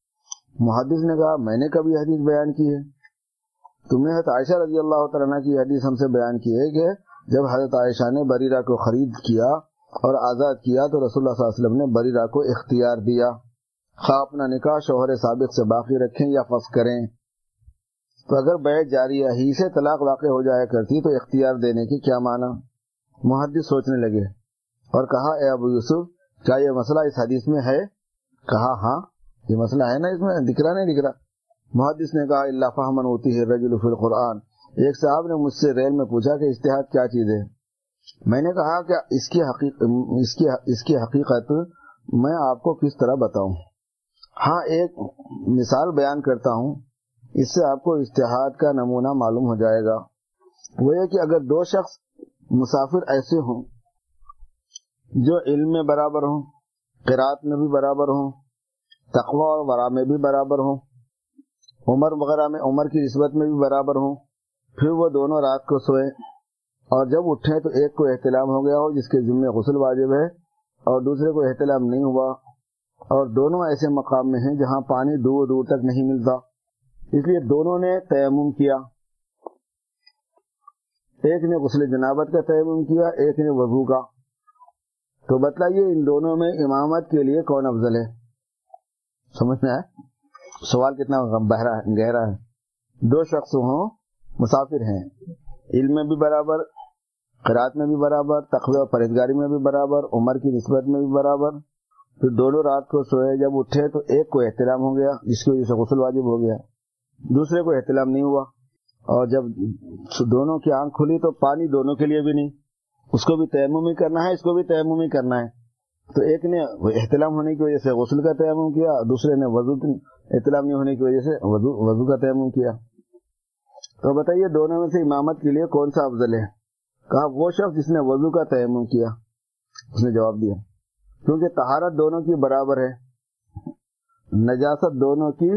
محدث نے کہا میں نے کبھی حدیث بیان کی ہے؟ تم نے حضرت عائشہ رضی اللہ تعالیٰ عنہ کی حدیث ہم سے بیان کی ہے کہ جب حضرت عائشہ نے بریرہ کو خرید کیا اور آزاد کیا تو رسول اللہ صلی اللہ علیہ وسلم نے بریرہ کو اختیار دیا، خواہ اپنا نکاح شوہر سابق سے باقی رکھیں یا فسخ کریں. تو اگر بیع جاریہ ہی سے طلاق واقع ہو جایا کرتی تو اختیار دینے کی کیا معنی؟ محدث سوچنے لگے اور کہا اے ابو یوسف کیا یہ مسئلہ اس حدیث میں ہے؟ کہا ہاں یہ مسئلہ ہے نا، اس میں دکھ رہا نہیں دکھ رہا. محدث نے کہا اللہ فہمن اوتی ہے رجل فی القرآن. ایک صاحب نے مجھ سے ریل میں پوچھا کہ اجتہاد کیا چیز ہے؟ میں نے کہا کہ اس کی حقیقت اس کی اس کی حقیقت میں آپ کو کس طرح بتاؤں. ہاں ایک مثال بیان کرتا ہوں، اس سے آپ کو اجتہاد کا نمونہ معلوم ہو جائے گا. وہ یہ کہ اگر دو شخص مسافر ایسے ہوں جو علم میں برابر ہوں، قرات میں بھی برابر ہوں، تقوی اور ورع میں بھی برابر ہوں، عمر وغیرہ میں عمر کی نسبت میں بھی برابر ہوں، پھر وہ دونوں رات کو سوئے اور جب اٹھے تو ایک کو احتلام ہو گیا ہو جس کے ذمہ غسل واجب ہے اور دوسرے کو احتلام نہیں ہوا، اور دونوں ایسے مقام میں ہیں جہاں پانی دور دور تک نہیں ملتا، اس لیے دونوں نے تیمم کیا. ایک نے غسل جنابت کا تیمم کیا، ایک نے وضو کا. تو بتلائیے ان دونوں میں امامت کے لیے کون افضل ہے؟ سمجھ میں آئے سوال کتنا بہرا ہے گہرا ہے. دو شخص ہوں، مسافر ہیں، علم میں بھی برابر، قرات میں بھی برابر، تقوی اور پرہیزگاری میں بھی برابر، عمر کی نسبت میں بھی برابر. پھر دونوں رات کو سوئے، جب اٹھے تو ایک کو احتلام ہو گیا جس کی وجہ سے غسل واجب ہو گیا، دوسرے کو احتلام نہیں ہوا. اور جب دونوں کی آنکھ کھلی تو پانی دونوں کے لیے بھی نہیں، اس کو بھی تیمم ہی کرنا ہے، اس کو بھی تیمم ہی کرنا ہے. تو ایک نے احتلام ہونے کی وجہ سے غسل کا تیمم کیا، دوسرے نے وضو احتلام نہیں ہونے کی وجہ سے وضو وضو کا تیمم کیا. تو بتائیے دونوں میں سے امامت کے لیے کون سا افضل ہے؟ کہا وہ شخص جس نے وضو کا تیمم کیا. اس نے جواب دیا کیونکہ طہارت دونوں کی برابر ہے، نجاست دونوں کی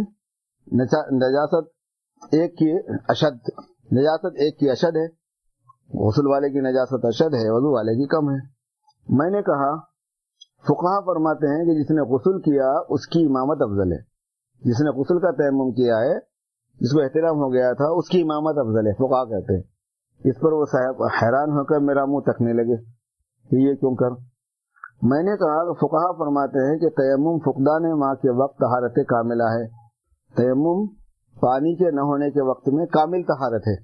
نجاست ایک کی اشد نجاست ایک کی اشد ہے، غسل والے کی نجاست اشد ہے، وضو والے کی کم ہے. میں نے کہا فقہا فرماتے ہیں کہ جس نے غسل کیا اس کی امامت افضل ہے، جس نے غسل کا تیمم کیا ہے، جس کو احتلام ہو گیا تھا، اس کی امامت افضل ہے، فقہا کہتے ہیں. اس پر وہ صاحب حیران ہو کر میرا منہ تکنے لگے کہ یہ کیوں کر. میں نے کہا کہ فقہا فرماتے ہیں کہ تیمم فقدان ماء کے وقت طہارت کاملہ ہے، تیمم پانی کے نہ ہونے کے وقت میں کامل طہارت ہے.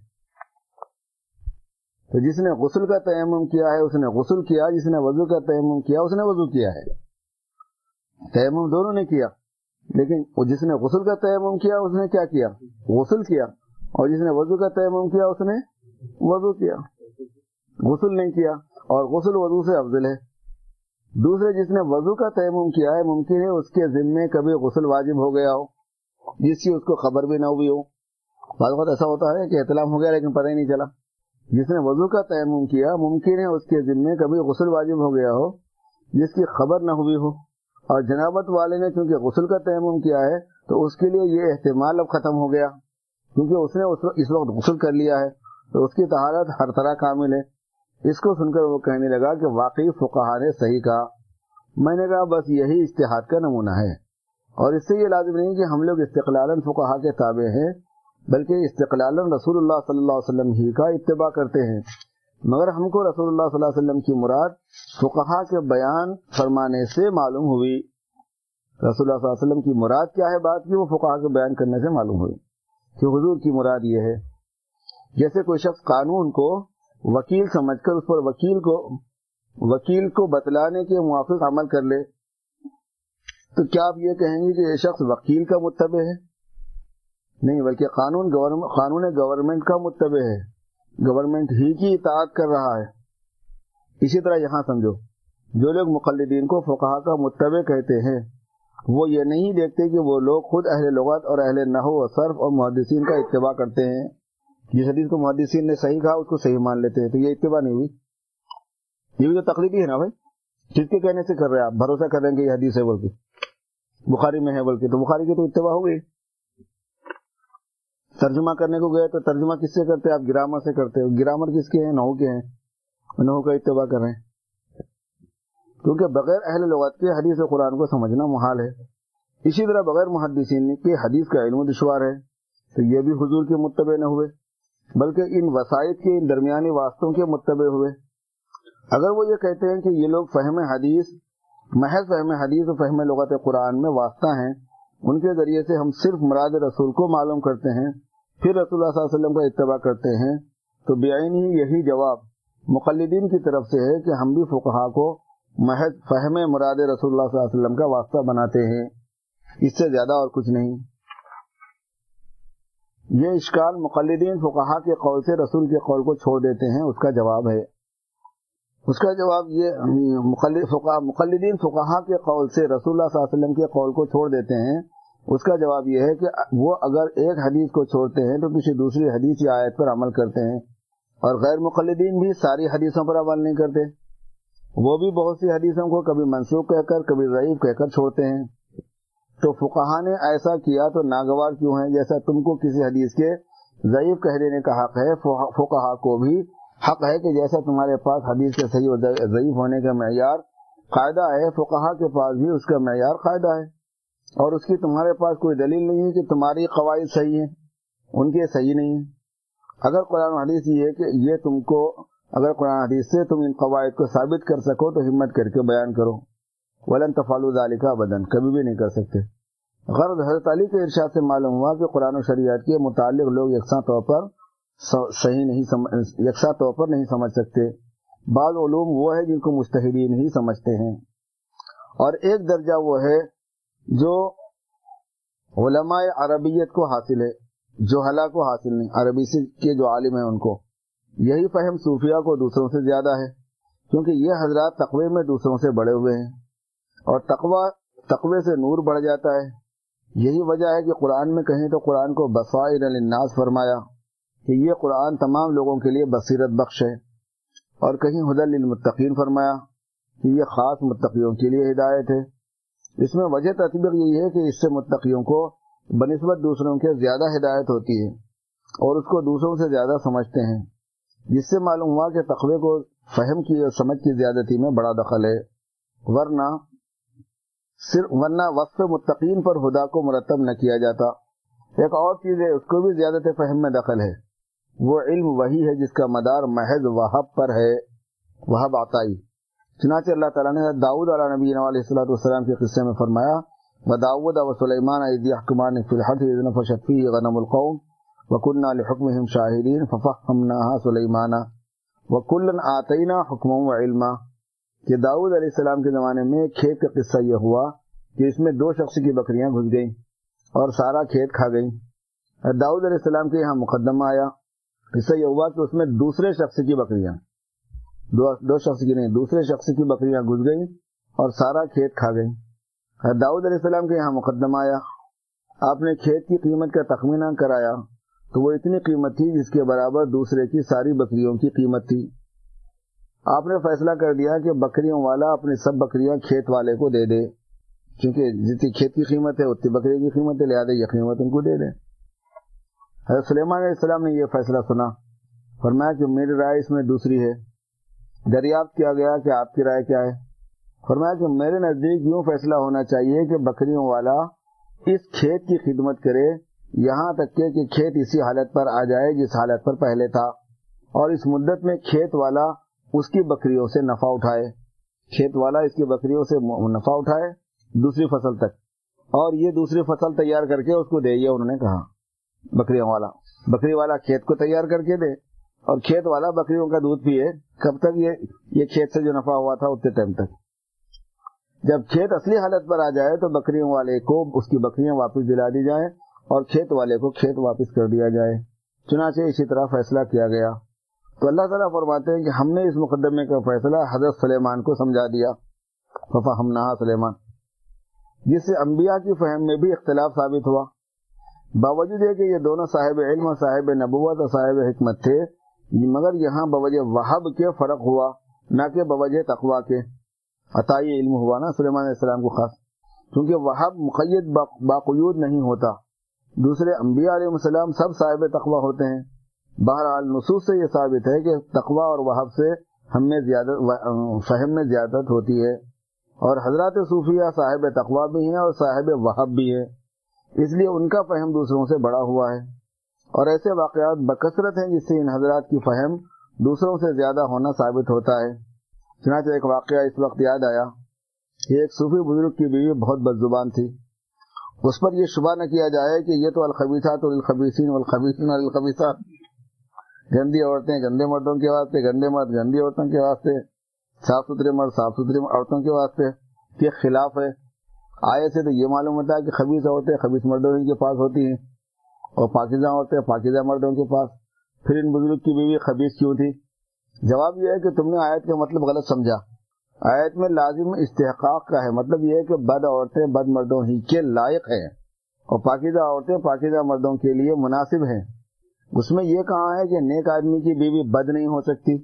تو جس نے غسل کا تیمم کیا ہے اس نے غسل کیا، جس نے وضو کا تیمم کیا اس نے وضو کیا ہے. تیمم دونوں نے کیا، لیکن جس نے غسل کا تیمم کیا اس نے کیا کیا؟ غسل کیا. اور جس نے وضو کا تیمم کیا اس نے وضو کیا، غسل نہیں کیا. اور غسل وضو سے افضل ہے. دوسرے جس نے وضو کا تیمم کیا ہے ممکن ہے اس کے ذمے کبھی غسل واجب ہو گیا ہو جس کی اس کو خبر بھی نہ ہوئی ہو. بعض وقت ایسا ہوتا ہے کہ احتلام ہو گیا لیکن پتہ ہی نہیں چلا. جس نے وضو کا تیمم کیا ممکن ہے اس کے ذمے کبھی غسل واجب ہو گیا ہو جس کی خبر نہ ہوئی ہو. اور جنابت والے نے چونکہ غسل کا تیمم کیا ہے تو اس کے لیے یہ احتمال اب ختم ہو گیا کیونکہ اس نے اس وقت غسل کر لیا ہے تو اس کی طہارت ہر طرح کامل ہے. اس کو سن کر وہ کہنے لگا کہ واقعی فقہا نے صحیح کہا. میں نے کہا بس یہی اجتہاد کا نمونہ ہے، اور اس سے یہ لازم نہیں کہ ہم لوگ استقلالاً فقہا کے تابع ہیں، بلکہ استقلالاً رسول اللہ صلی اللہ علیہ وسلم ہی کا اتباع کرتے ہیں. مگر ہم کو رسول اللہ صلی اللہ علیہ وسلم کی مراد فقہا کے بیان فرمانے سے معلوم ہوئی. رسول اللہ صلی اللہ علیہ وسلم کی مراد کیا ہے بات کی، وہ فقہا کے بیان کرنے سے معلوم ہوئی کہ حضور کی مراد یہ ہے. جیسے کوئی شخص قانون کو وکیل سمجھ کر اس پر وکیل کو وکیل کو بتلانے کے موافق عمل کر لے تو کیا آپ یہ کہیں گے کہ یہ شخص وکیل کا متبع ہے؟ نہیں، بلکہ قانون قانون گورنمنٹ کا متبع ہے، گورنمنٹ ہی کی اطاعت کر رہا ہے. اسی طرح یہاں سمجھو جو لوگ مقلدین کو فقہا کا متبع کہتے ہیں وہ یہ نہیں دیکھتے کہ وہ لوگ خود اہل لغت اور اہل نحو و صرف اور محدثین کا اتباع کرتے ہیں. جس حدیث کو محدثین نے صحیح کہا اس کو صحیح مان لیتے ہیں، تو یہ اتباع نہیں ہوئی، یہ بھی تو تقلیدی ہے نا بھائی. کس کے کہنے سے کر رہے ہیں آپ؟ بھروسہ کریں گے یہ حدیث ہے بول کے، بخاری میں ہے بول کے، تو بخاری کی تو اتباع ہو گئی. ترجمہ کرنے کو گئے تو ترجمہ کس سے کرتے ہیں آپ؟ گرامر سے کرتے ہو. گرامر کس کے ہیں؟ نحو کے ہیں، نحو کا اتباع کر رہے ہیں کیونکہ بغیر اہل لغت کے حدیث قرآن کو سمجھنا محال ہے. اسی طرح بغیر محدثین کے حدیث کا علم دشوار ہے، تو یہ بھی حضور کے متبع نہ ہوئے بلکہ ان وسائط کے ان درمیانی واسطوں کے متبع ہوئے. اگر وہ یہ کہتے ہیں کہ یہ لوگ فہم حدیث محض فہم حدیث و فہم لغت قرآن میں واسطہ ہیں، ان کے ذریعے سے ہم صرف مراد رسول کو معلوم کرتے ہیں پھر رسول اللہ صلی اللہ علیہ وسلم کا اتباع کرتے ہیں، تو بعین ہی یہی جواب مقلدین کی طرف سے ہے کہ ہم بھی فقہا کو محض فہم مراد رسول اللہ صلی اللہ علیہ وسلم کا واسطہ بناتے ہیں، اس سے زیادہ اور کچھ نہیں. یہ اشکال مقلدین فقہا کے قول سے رسول کے قول کو چھوڑ دیتے ہیں، اس کا جواب ہے اس کا جواب یہ مقلدین فقہا کے قول سے رسول اللہ صلی اللہ علیہ وسلم کے قول کو چھوڑ دیتے ہیں، اس کا جواب یہ ہے کہ وہ اگر ایک حدیث کو چھوڑتے ہیں تو کسی دوسری حدیث یا آیت پر عمل کرتے ہیں، اور غیر مقلدین بھی ساری حدیثوں پر عمل نہیں کرتے، وہ بھی بہت سی حدیثوں کو کبھی منسوخ کہہ کر کبھی ضعیف کہہ کر چھوڑتے ہیں. تو فقہا نے ایسا کیا تو ناگوار کیوں ہے؟ جیسا تم کو کسی حدیث کے ضعیف کہہ دینے کا حق ہے، فقہا کو بھی حق ہے کہ جیسا تمہارے پاس حدیث کے صحیح و ضعیف ہونے کا معیار قاعدہ ہے، فقہا کے پاس بھی اس کا معیار قاعدہ ہے، اور اس کی تمہارے پاس کوئی دلیل نہیں ہے کہ تمہاری قواعد صحیح ہیں، ان کے صحیح نہیں ہیں. اگر قرآن و حدیث یہ ہے کہ یہ تم کو اگر قرآن حدیث سے تم ان قواعد کو ثابت کر سکو تو ہمت کر کے بیان کرو، وَلَن تَفْعَلُوا ذَلِكَ أَبَدًا، کبھی بھی نہیں کر سکتے. غرض حضرت علی کے ارشاد سے معلوم ہوا کہ قرآن و شریعت کے متعلق لوگ یکساں طور پر صحیح نہیں سمجھ یکساں طور پر نہیں سمجھ سکتے. بعض علوم وہ ہے جن کو مجتہدین ہی سمجھتے ہیں، اور ایک درجہ وہ ہے جو علماء عربیت کو حاصل ہے، جہلا کو حاصل نہیں، عربی سے کے جو عالم ہیں ان کو۔ یہی فہم صوفیہ کو دوسروں سے زیادہ ہے، کیونکہ یہ حضرات تقوی میں دوسروں سے بڑے ہوئے ہیں، اور تقوی تقوی سے نور بڑھ جاتا ہے۔ یہی وجہ ہے کہ قرآن میں کہیں تو قرآن کو بصائر للناس فرمایا کہ یہ قرآن تمام لوگوں کے لیے بصیرت بخش ہے، اور کہیں ہدی للمتقین فرمایا کہ یہ خاص متقیوں کے لیے ہدایت ہے۔ اس میں وجہ تطبیق یہی ہے کہ اس سے متقیوں کو بنسبت دوسروں کے زیادہ ہدایت ہوتی ہے اور اس کو دوسروں سے زیادہ سمجھتے ہیں، جس سے معلوم ہوا کہ تقوی کو فہم کی اور سمجھ کی زیادتی میں بڑا دخل ہے، ورنہ صرف ورنہ وصف متقین پر ہدا کو مرتب نہ کیا جاتا۔ ایک اور چیز ہے، اس کو بھی زیادت فہم میں دخل ہے، وہ علم وہی ہے جس کا مدار محض وہب پر ہے، وہب عطائی۔ چنانچہ اللہ تعالیٰ نے داؤد علیہ نبینا علیہ الصلوۃ والسلام کے قصے میں فرمایا، وَدَاوُدَ وَسُلَيْمَانَ إِذْ يَحْكُمَانِ فِي الْحَرْثِ إِذْ نَفَشَتْ فِيهِ غَنَمُ الْقَوْمِ وَكُنَّا لِحُكْمِهِمْ شَاهِدِينَ فَفَهَّمْنَاهَا سُلَيْمَانَ وَكُلًّا آتَيْنَا حُكْمًا وَعِلْمًا، کہ داؤد علیہ السلام کے زمانے میں کھیت کا قصہ یہ ہوا کہ اس میں دو شخص کی بکریاں گھس گئیں اور سارا کھیت کھا گئیں۔ داؤد علیہ السلام کے یہاں مقدمہ آیا، قصہ یہ ہوا کہ اس میں دوسرے شخص کی بکریاں دو, دو شخص کی نہیں دوسرے شخص کی بکریاں گھس گئیں اور سارا کھیت کھا گئیں۔ داؤد علیہ السلام کے یہاں مقدمہ آیا، آپ نے کھیت کی قیمت کا تخمینہ کرایا تو وہ اتنی قیمت تھی جس کے برابر دوسرے کی ساری بکریوں کی قیمت تھی۔ آپ نے فیصلہ کر دیا کہ بکریوں والا اپنی سب بکریاں کھیت والے کو دے دے، کیونکہ جتنی کھیت کی قیمت ہے اتنی بکری کی قیمت ہے، لہٰذا یہ قیمت ان کو دے دیں۔ حضرت سلیمان علیہ السلام نے یہ فیصلہ سنا، فرمایا کہ میری رائے اس میں دوسری ہے۔ دریافت کیا گیا کہ آپ کی رائے کیا ہے؟ فرمایا کہ میرے نزدیک یوں فیصلہ ہونا چاہیے کہ بکریوں والا اس کھیت کی خدمت کرے یہاں تک کہ کہ کھیت اسی حالت پر آ جائے جس حالت پر پہلے تھا، اور اس مدت میں کھیت والا اس کی بکریوں سے نفع اٹھائے، کھیت والا اس کی بکریوں سے نفع اٹھائے دوسری فصل تک، اور یہ دوسری فصل تیار کر کے اس کو دے۔ یہ انہوں نے کہا بکریوں والا بکری والا کھیت کو تیار کر کے دے اور کھیت والا بکریوں کا دودھ پیے، کب تک؟ یہ یہ کھیت سے جو نفع ہوا تھا اتنے ٹائم تک۔ جب کھیت اصلی حالت پر آ جائے تو بکریوں والے کو اس کی بکریاں واپس دلا دی جائیں اور کھیت والے کو کھیت واپس کر دیا جائے۔ چنانچہ اسی طرح فیصلہ کیا گیا۔ تو اللہ تعالیٰ فرماتے ہیں کہ ہم نے اس مقدمے کا فیصلہ حضرت سلیمان کو سمجھا دیا، ففہمناہا سلیمان، جس سے انبیاء کی فہم میں بھی اختلاف ثابت ہوا، باوجود یہ کہ یہ دونوں صاحب علم اور صاحب نبوت اور صاحب حکمت تھے، مگر یہاں بوجہ وہب کے فرق ہوا، نہ کہ بوجہ تقوی کے۔ عطائی علم ہوا نا سلیمان علیہ السلام کو خاص، کیونکہ وہب مقید باقیود نہیں ہوتا، دوسرے انبیاء علیہ السلام سب صاحب تقوی ہوتے ہیں۔ بہرحال نصوص سے یہ ثابت ہے کہ تقوی اور وہب سے ہم میں زیادہ فہم میں زیادت ہوتی ہے، اور حضرات صوفیہ صاحب تقوی بھی ہیں اور صاحب وہب بھی ہیں، اس لیے ان کا فہم دوسروں سے بڑا ہوا ہے، اور ایسے واقعات بکثرت ہیں جس سے ان حضرات کی فہم دوسروں سے زیادہ ہونا ثابت ہوتا ہے۔ چنانچہ ایک واقعہ اس وقت یاد آیا کہ ایک صوفی بزرگ کی بیوی بہت بد زبان تھی، اس پر یہ شبہ نہ کیا جائے کہ یہ تو الخبیثات للخبیثین والخبیثون للخبیثات، گندی عورتیں گندے مردوں کے واسطے، گندے مرد گندی عورتوں کے واسطے، صاف ستھرے مرد صاف ستھرے عورتوں کے واسطے، کے خلاف ہے۔ آئے سے تو یہ معلوم ہوتا ہے کہ خبیث عورتیں خبیث مردوں ہی کے پاس ہوتی ہیں اور پاکیزہ عورتیں پاکیزہ مردوں کے پاس، پھر ان بزرگ کی بیوی خبیث کیوں تھی؟ جواب یہ ہے کہ تم نے آیت کا مطلب غلط سمجھا۔ آیت میں لازم استحقاق کا ہے، مطلب یہ ہے کہ بد عورتیں بد مردوں ہی کے لائق ہیں اور پاکیزہ عورتیں پاکیزہ مردوں کے لیے مناسب ہیں۔ اس میں یہ کہا ہے کہ نیک آدمی کی بیوی بد نہیں ہو سکتی،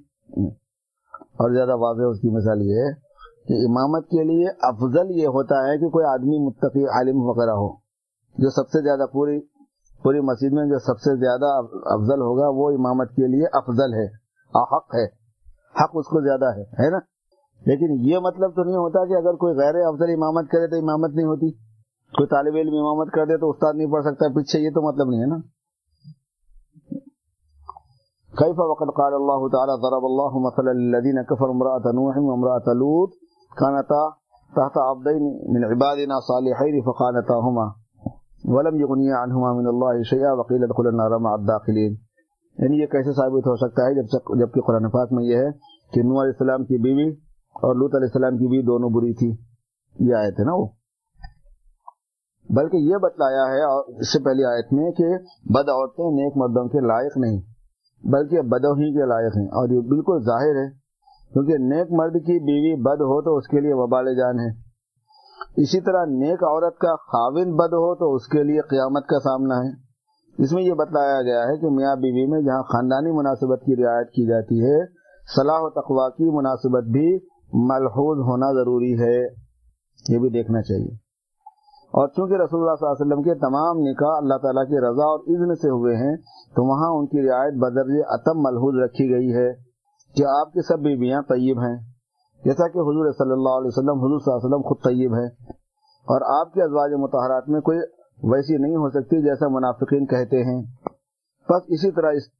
اور زیادہ واضح اس کی مثال یہ ہے کہ امامت کے لیے افضل یہ ہوتا ہے کہ کوئی آدمی متقی عالم وغیرہ ہو، جو سب سے زیادہ پوری پوری مسجد میں جو سب سے زیادہ افضل ہوگا وہ امامت کے لیے افضل ہے، حق ہے، حق اس کو زیادہ ہے ہے نا۔ لیکن یہ مطلب تو نہیں ہوتا کہ اگر کوئی غیر افضل امامت کرے تو امامت نہیں ہوتی، کوئی طالب علم امامت کر دے تو استاد نہیں پڑھ سکتا پیچھے، یہ تو مطلب نہیں ہے نا۔ کیف وقد قال اللہ تعالی ضرب اللہ مثلا للذین کفروا امرأة نوح وامرأة لوط كانتا تحت عبدین من عبادنا صالحین فخانتاہما ولم یغنیا عنہما من اللہ شیئا وقیل ادخلا النار مع الداخلین۔ یعنی یہ کیسے ثابت ہو سکتا ہے جب جبکہ قرآن پاک میں یہ ہے کہ نوح علیہ السلام کی بیوی اور لوط علیہ السلام کی بیوی دونوں بری تھی، یہ آیت ہے نا وہ. بلکہ یہ بتلایا ہے اس سے پہلی آیت میں کہ بد عورتیں نیک مردوں کے لائق نہیں بلکہ بدوں ہی کے لائق ہیں، اور یہ بالکل ظاہر ہے کیونکہ نیک مرد کی بیوی بد ہو تو اس کے لیے وبال جان ہے. اسی طرح نیک عورت کا خاوند بد ہو تو اس کے لیے قیامت کا سامنا ہے. اس میں یہ بتلایا گیا ہے کہ میاں بیوی میں جہاں خاندانی مناسبت کی رعایت کی جاتی ہے، صلاح و تقوی کی مناسبت بھی ملحوظ ہونا ضروری ہے، یہ بھی دیکھنا چاہیے. اور چونکہ رسول اللہ صلی اللہ علیہ وسلم کے تمام نکاح اللہ تعالیٰ کی رضا اور اذن سے ہوئے ہیں تو وہاں ان کی رعایت بدرجہ اتم ملحوظ رکھی گئی ہے کہ آپ کی سب بیویاں طیب ہیں، جیسا کہ حضور صلی اللہ علیہ وسلم حضور صلی اللہ علیہ وسلم خود طیب ہیں، اور آپ کے ازواج مطہرات میں کوئی ویسی نہیں ہو سکتی جیسا منافقین کہتے ہیں. بس اسی طرح اس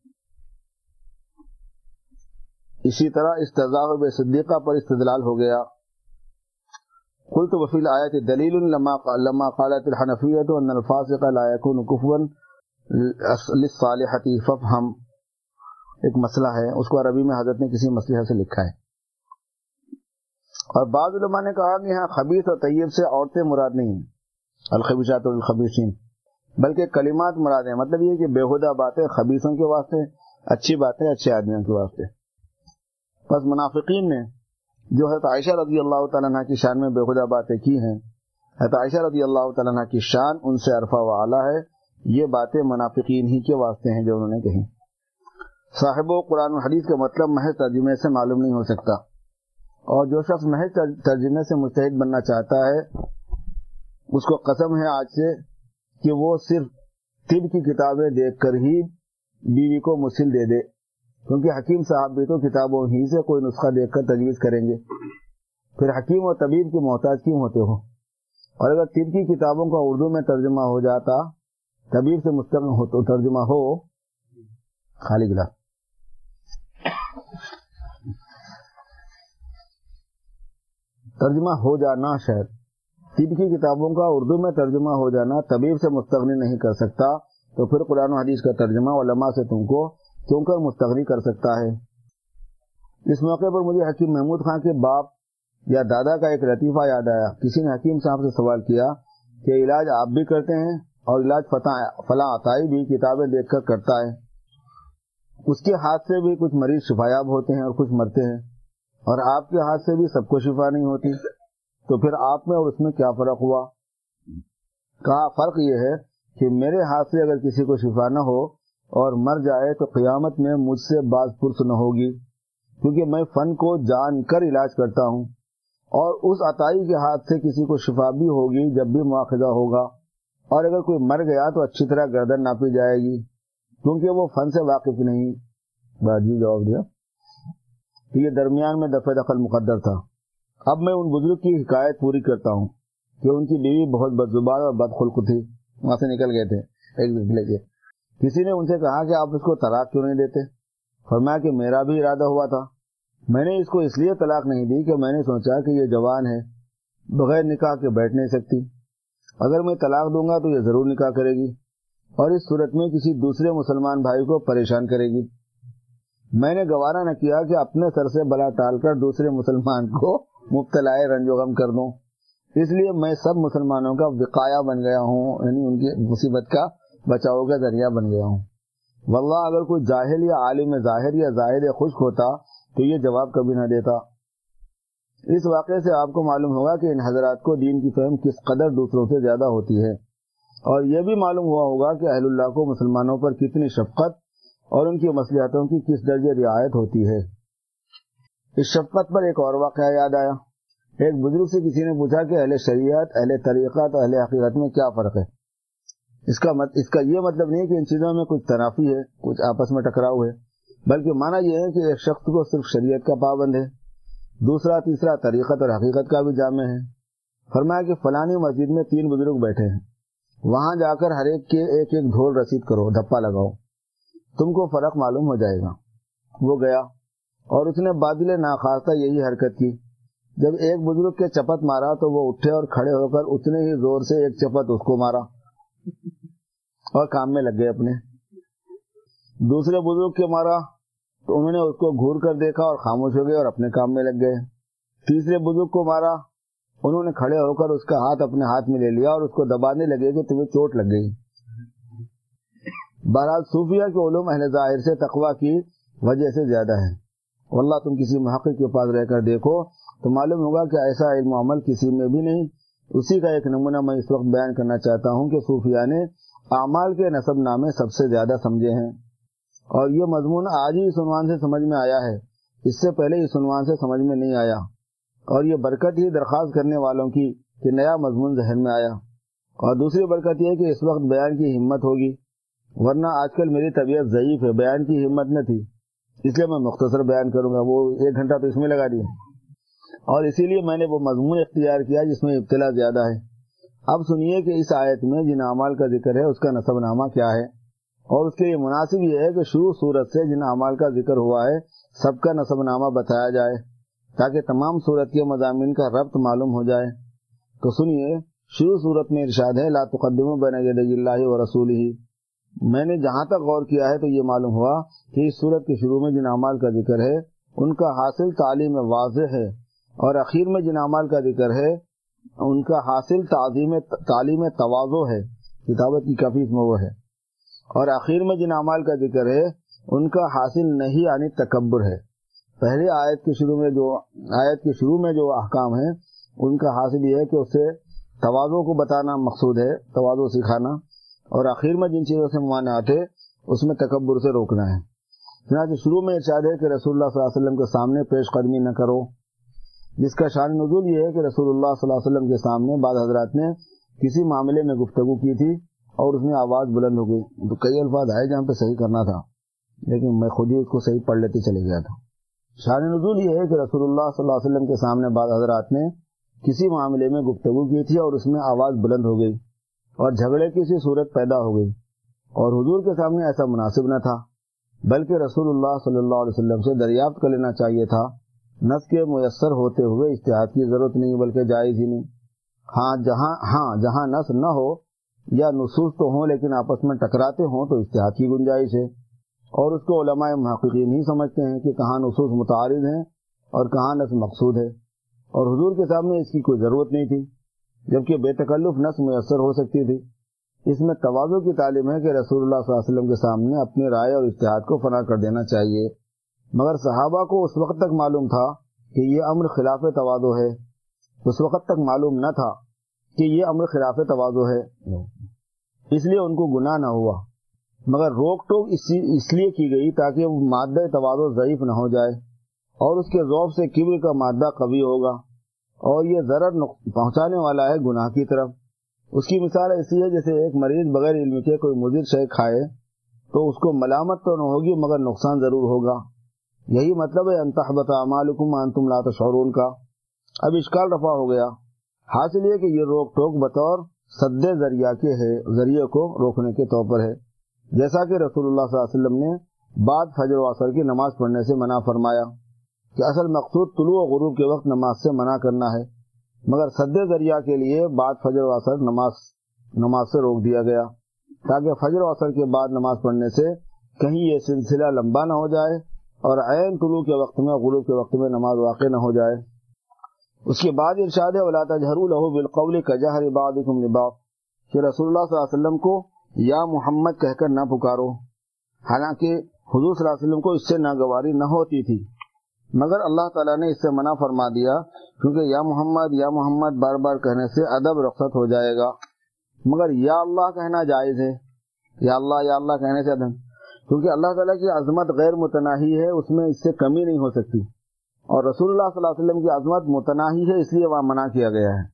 اسی طرح استضاء صدیقہ پر استدلال ہو گیا. قلت وفي الآية دليل لما لما قالت الحنفية أن الفاسق لا يكون كفوا للصالحة فافهم. ایک مسئلہ ہے، اس کو عربی میں حضرت نے کسی مسئلہ سے لکھا ہے. اور بعض علماء نے کہا کہ ہاں خبیث اور طیب سے عورتیں مراد نہیں ہیں، الخبیثات والخبیثین، بلکہ کلمات مراد ہیں. مطلب یہ کہ بیہودہ باتیں خبیثوں کے واسطے، اچھی باتیں اچھے آدمیوں کے واسطے. بس منافقین نے جو حضرت عائشہ رضی اللہ تعالیٰ عنہ کی شان میں بیہودہ باتیں کی ہیں، حضرت عائشہ رضی اللہ تعالیٰ عنہ کی شان ان سے عرفہ و اعلیٰ ہے، یہ باتیں منافقین ہی کے واسطے ہیں جو انہوں نے کہی. صاحب و قرآن و حدیث کا مطلب محض ترجمے سے معلوم نہیں ہو سکتا، اور جو شخص محض ترجمے سے مجتہد بننا چاہتا ہے اس کو قسم ہے آج سے کہ وہ صرف طب کی کتابیں دیکھ کر ہی بیوی کو مسل دے دے، کیونکہ حکیم صاحب بھی تو کتابوں ہی سے کوئی نسخہ دیکھ کر تجویز کریں گے. پھر حکیم اور طبیب کے محتاج کیوں ہوتے ہو؟ اور اگر طب کی کتابوں کا اردو میں ترجمہ ہو جاتا، طبیب سے مستقل ہو تو ترجمہ ہو خالی گلاس ترجمہ ہو جانا، شاید طب کی کتابوں کا اردو میں ترجمہ ہو جانا طبیب سے مستغنی نہیں کر سکتا، تو پھر قرآن و حدیث کا ترجمہ علماء سے تم کو کیوں کر مستغنی کر سکتا ہے. اس موقع پر مجھے حکیم محمود خان کے باپ یا دادا کا ایک لطیفہ یاد آیا. کسی نے حکیم صاحب سے سوال کیا کہ علاج آپ بھی کرتے ہیں اور علاج فلاں عطائی بھی کتابیں دیکھ کر کرتا ہے، اس کے ہاتھ سے بھی کچھ مریض شفایاب ہوتے ہیں اور کچھ مرتے ہیں، اور آپ کے ہاتھ سے بھی سب کو شفا نہیں ہوتی، تو پھر آپ میں اور اس میں کیا فرق ہوا؟ کہا فرق یہ ہے کہ میرے ہاتھ سے اگر کسی کو شفا نہ ہو اور مر جائے تو قیامت میں مجھ سے باز پرس نہ ہوگی، کیونکہ میں فن کو جان کر علاج کرتا ہوں، اور اس عطائی کے ہاتھ سے کسی کو شفا بھی ہوگی جب بھی مواخذہ ہوگا، اور اگر کوئی مر گیا تو اچھی طرح گردن ناپی جائے گی کیونکہ وہ فن سے واقف نہیں. باجی جواب دیا کہ یہ درمیان میں دفع دخل مقدر تھا. اب میں ان بزرگ کی حکایت پوری کرتا ہوں کہ ان کی بیوی بہت بدزبان اور بدخلق تھی. وہاں سے نکل گئے تھے ایک دوسرے کے. کسی نے ان سے کہا کہ آپ اس کو طلاق کیوں نہیں دیتے؟ فرمایا کہ میرا بھی ارادہ ہوا تھا، میں نے اس کو اس لیے طلاق نہیں دی کہ میں نے سوچا کہ یہ جوان ہے، بغیر نکاح کے بیٹھ نہیں سکتی، اگر میں طلاق دوں گا تو یہ ضرور نکاح کرے گی اور اس صورت میں کسی دوسرے مسلمان بھائی کو پریشان کرے گی. میں نے گوارا نہ کیا کہ اپنے سر سے بلا ٹال کر دوسرے مسلمان کو مبتلا رنج و غم کر دوں، اس لیے میں سب مسلمانوں کا وقایا بن گیا ہوں، یعنی ان کی مصیبت کا بچاؤ کا ذریعہ بن گیا ہوں. واللہ اگر کوئی جاہل یا عالم ظاہر یا زاہد خشک ہوتا تو یہ جواب کبھی نہ دیتا. اس واقعے سے آپ کو معلوم ہوگا کہ ان حضرات کو دین کی فہم کس قدر دوسروں سے زیادہ ہوتی ہے، اور یہ بھی معلوم ہوا ہوگا کہ اہل اللہ کو مسلمانوں پر کتنی شفقت اور ان کی مصلحتوں کی کس درجے رعایت ہوتی ہے. اس شفقت پر ایک اور واقعہ یاد آیا. ایک بزرگ سے کسی نے پوچھا کہ اہل شریعت، اہل طریقت اور اہل حقیقت میں کیا فرق ہے؟ اس کا مت... اس کا یہ مطلب نہیں کہ ان چیزوں میں کچھ تنافی ہے، کچھ آپس میں ٹکراؤ ہے، بلکہ معنی یہ ہے کہ ایک شخص کو صرف شریعت کا پابند ہے، دوسرا تیسرا طریقت اور حقیقت کا بھی جامع ہے. فرمایا کہ فلانی مسجد میں تین بزرگ بیٹھے ہیں، وہاں جا کر ہر ایک کے ایک ایک ڈھول رسید کرو، دھپا لگاؤ، تم کو فرق معلوم ہو جائے گا. وہ گیا اور اس نے بادل ناخواستہ یہی حرکت کی. جب ایک بزرگ کے چپت مارا تو وہ اٹھے اور کھڑے ہو کر اتنے ہی زور سے ایک چپت اس کو مارا اور کام میں لگ گئے اپنے. دوسرے بزرگ کے مارا تو انہوں نے اس کو گھور کر دیکھا اور خاموش ہو گئے اور اپنے کام میں لگ گئے. تیسرے بزرگ کو مارا, انہوں نے کھڑے ہو کر اس کا ہاتھ اپنے ہاتھ میں لے لیا اور اس کو دبانے لگے کہ تمہیں چوٹ لگ گئی. بہرحال صوفیہ کے علوم اہل ظاہر سے تقویٰ کی وجہ سے زیادہ ہے. واللہ تم کسی محقق کے پاس رہ کر دیکھو تو معلوم ہوگا کہ ایسا علم و عمل کسی میں بھی نہیں. اسی کا ایک نمونہ میں اس وقت بیان کرنا چاہتا ہوں کہ صوفیہ نے اعمال کے نسب نامے سب سے زیادہ سمجھے ہیں, اور یہ مضمون آج ہی اس عنوان سے سمجھ میں آیا ہے, اس سے پہلے اس عنوان سے سمجھ میں نہیں آیا, اور یہ برکت ہی درخواست کرنے والوں کی کہ نیا مضمون ذہن میں آیا. اور دوسری برکت یہ کہ اس وقت بیان کی ہمت ہوگی, ورنہ آج کل میری طبیعت ضعیف ہے, بیان کی ہمت نہ تھی, اس لیے میں مختصر بیان کروں گا. وہ ایک گھنٹہ تو اس میں لگا دیا, اور اسی لیے میں نے وہ مضمون اختیار کیا جس میں ابتلا زیادہ ہے. اب سنیے کہ اس آیت میں جن اعمال کا ذکر ہے اس کا نسب نامہ کیا ہے, اور اس کے لیے مناسب یہ ہے کہ شروع صورت سے جن اعمال کا ذکر ہوا ہے سب کا نسب نامہ بتایا جائے تاکہ تمام صورت کے مضامین کا ربط معلوم ہو جائے. تو سنیے, شروع صورت میں ارشاد ہے لا تقدموا بین یدی اللہ ورسولہ. میں نے جہاں تک غور کیا ہے تو یہ معلوم ہوا کہ اس صورت کے شروع میں جن اعمال کا ذکر ہے ان کا حاصل تعلیم واضح ہے, اور اخیر میں جن اعمال کا ذکر ہے ان کا حاصل تعظیم تعلیم تواضع ہے, کتابت کی کافی اس میں وہ ہے, اور اخیر میں جن اعمال کا ذکر ہے ان کا حاصل نہیں یعنی تکبر ہے. پہلی آیت کے شروع میں جو آیت کے شروع میں جو احکام ہیں ان کا حاصل یہ ہے کہ اس سے تواضع کو بتانا مقصود ہے, تواضع سکھانا, اور آخر میں جن چیزوں سے ممانعت ہے اس میں تکبر سے روکنا ہے. چنانچہ شروع میں ارشاد ہے کہ رسول اللہ صلی اللہ علیہ وسلم کے سامنے پیش قدمی نہ کرو, جس کا شان نزول یہ ہے کہ رسول اللہ صلی اللہ علیہ وسلم کے سامنے بعض حضرات نے کسی معاملے میں گفتگو کی تھی اور اس میں آواز بلند ہو گئی. تو کئی الفاظ آئے جہاں پہ صحیح کرنا تھا, لیکن میں خود ہی اس کو صحیح پڑھ لیتے چلے گیا تھا. شان نزول یہ ہے کہ رسول اللہ صلی اللہ علیہ وسلم کے سامنے بعض حضرات نے کسی معاملے میں گفتگو کی تھی اور اس میں آواز بلند ہو گئی اور جھگڑے کی سی صورت پیدا ہو گئی, اور حضور کے سامنے ایسا مناسب نہ تھا, بلکہ رسول اللہ صلی اللہ علیہ وسلم سے دریافت کر لینا چاہیے تھا. نص کے میسر ہوتے ہوئے اجتہاد کی ضرورت نہیں بلکہ جائز ہی نہیں. ہاں جہاں ہاں جہاں نص نہ ہو یا نصوص تو ہوں لیکن آپس میں ٹکراتے ہوں تو اجتہاد کی گنجائش ہے, اور اس کو علماء محققین ہی سمجھتے ہیں کہ کہاں نصوص متعارض ہیں اور کہاں نص مقصود ہے, اور حضور کے سامنے اس کی کوئی ضرورت نہیں تھی, جبکہ بے تکلف نص میسر ہو سکتی تھی. اس میں تواضع کی تعلیم ہے کہ رسول اللہ صلی اللہ علیہ وسلم کے سامنے اپنی رائے اور اجتہاد کو فنا کر دینا چاہیے, مگر صحابہ کو اس وقت تک معلوم تھا کہ یہ امر خلاف تواضع ہے, اس وقت تک معلوم نہ تھا کہ یہ امر خلاف تواضع ہے, اس لیے ان کو گناہ نہ ہوا, مگر روک ٹوک اس لیے کی گئی تاکہ وہ مادہ تواضع ضعیف نہ ہو جائے, اور اس کے ذوق سے کبر کا مادہ قوی ہوگا, اور یہ ضرر پہنچانے والا ہے گناہ کی طرف. اس کی مثال ایسی ہے جیسے ایک مریض بغیر علم کے کوئی مضر شے کھائے تو اس کو ملامت تو نہ ہوگی مگر نقصان ضرور ہوگا. یہی مطلب ہے ان تحبط اعمالکم وانتم لا تشعرون کا. اب اشکال رفع ہو گیا. حاصل یہ کہ یہ روک ٹوک بطور سد ذریعہ کے ہے, ذریعے کو روکنے کے طور پر ہے, جیسا کہ رسول اللہ صلی اللہ علیہ وسلم نے بعد فجر و عصر کی نماز پڑھنے سے منع فرمایا کہ اصل مقصود طلوع و غروب کے وقت نماز سے منع کرنا ہے, مگر سد ذریعہ کے لیے بعد فجر و عصر نماز نماز سے روک دیا گیا تاکہ فجر و عصر کے بعد نماز پڑھنے سے کہیں یہ سلسلہ لمبا نہ ہو جائے اور عین طلوع کے وقت میں غروب کے وقت میں نماز واقع نہ ہو جائے. اس کے بعد ارشاد ہے وَلَا تَجْهَرُوا لَهُ بِالْقَوْلِ كَجَهْرِ بَعْضِكُمْ لِبَعْضٍ کہ رسول اللہ صلی اللہ علیہ وسلم کو یا محمد کہہ کر نہ پکارو, حالانکہ حضور صلی اللہ علیہ وسلم کو اس سے ناگواری نہ ہوتی تھی, مگر اللہ تعالیٰ نے اس سے منع فرما دیا کیونکہ یا محمد یا محمد بار بار کہنے سے ادب رخصت ہو جائے گا, مگر یا اللہ کہنا جائز ہے. یا اللہ یا اللہ کہنے سے ادب, کیونکہ اللہ تعالیٰ کی عظمت غیر متناہی ہے, اس میں اس سے کمی نہیں ہو سکتی, اور رسول اللہ صلی اللہ علیہ وسلم کی عظمت متناہی ہے, اس لیے وہاں منع کیا گیا ہے.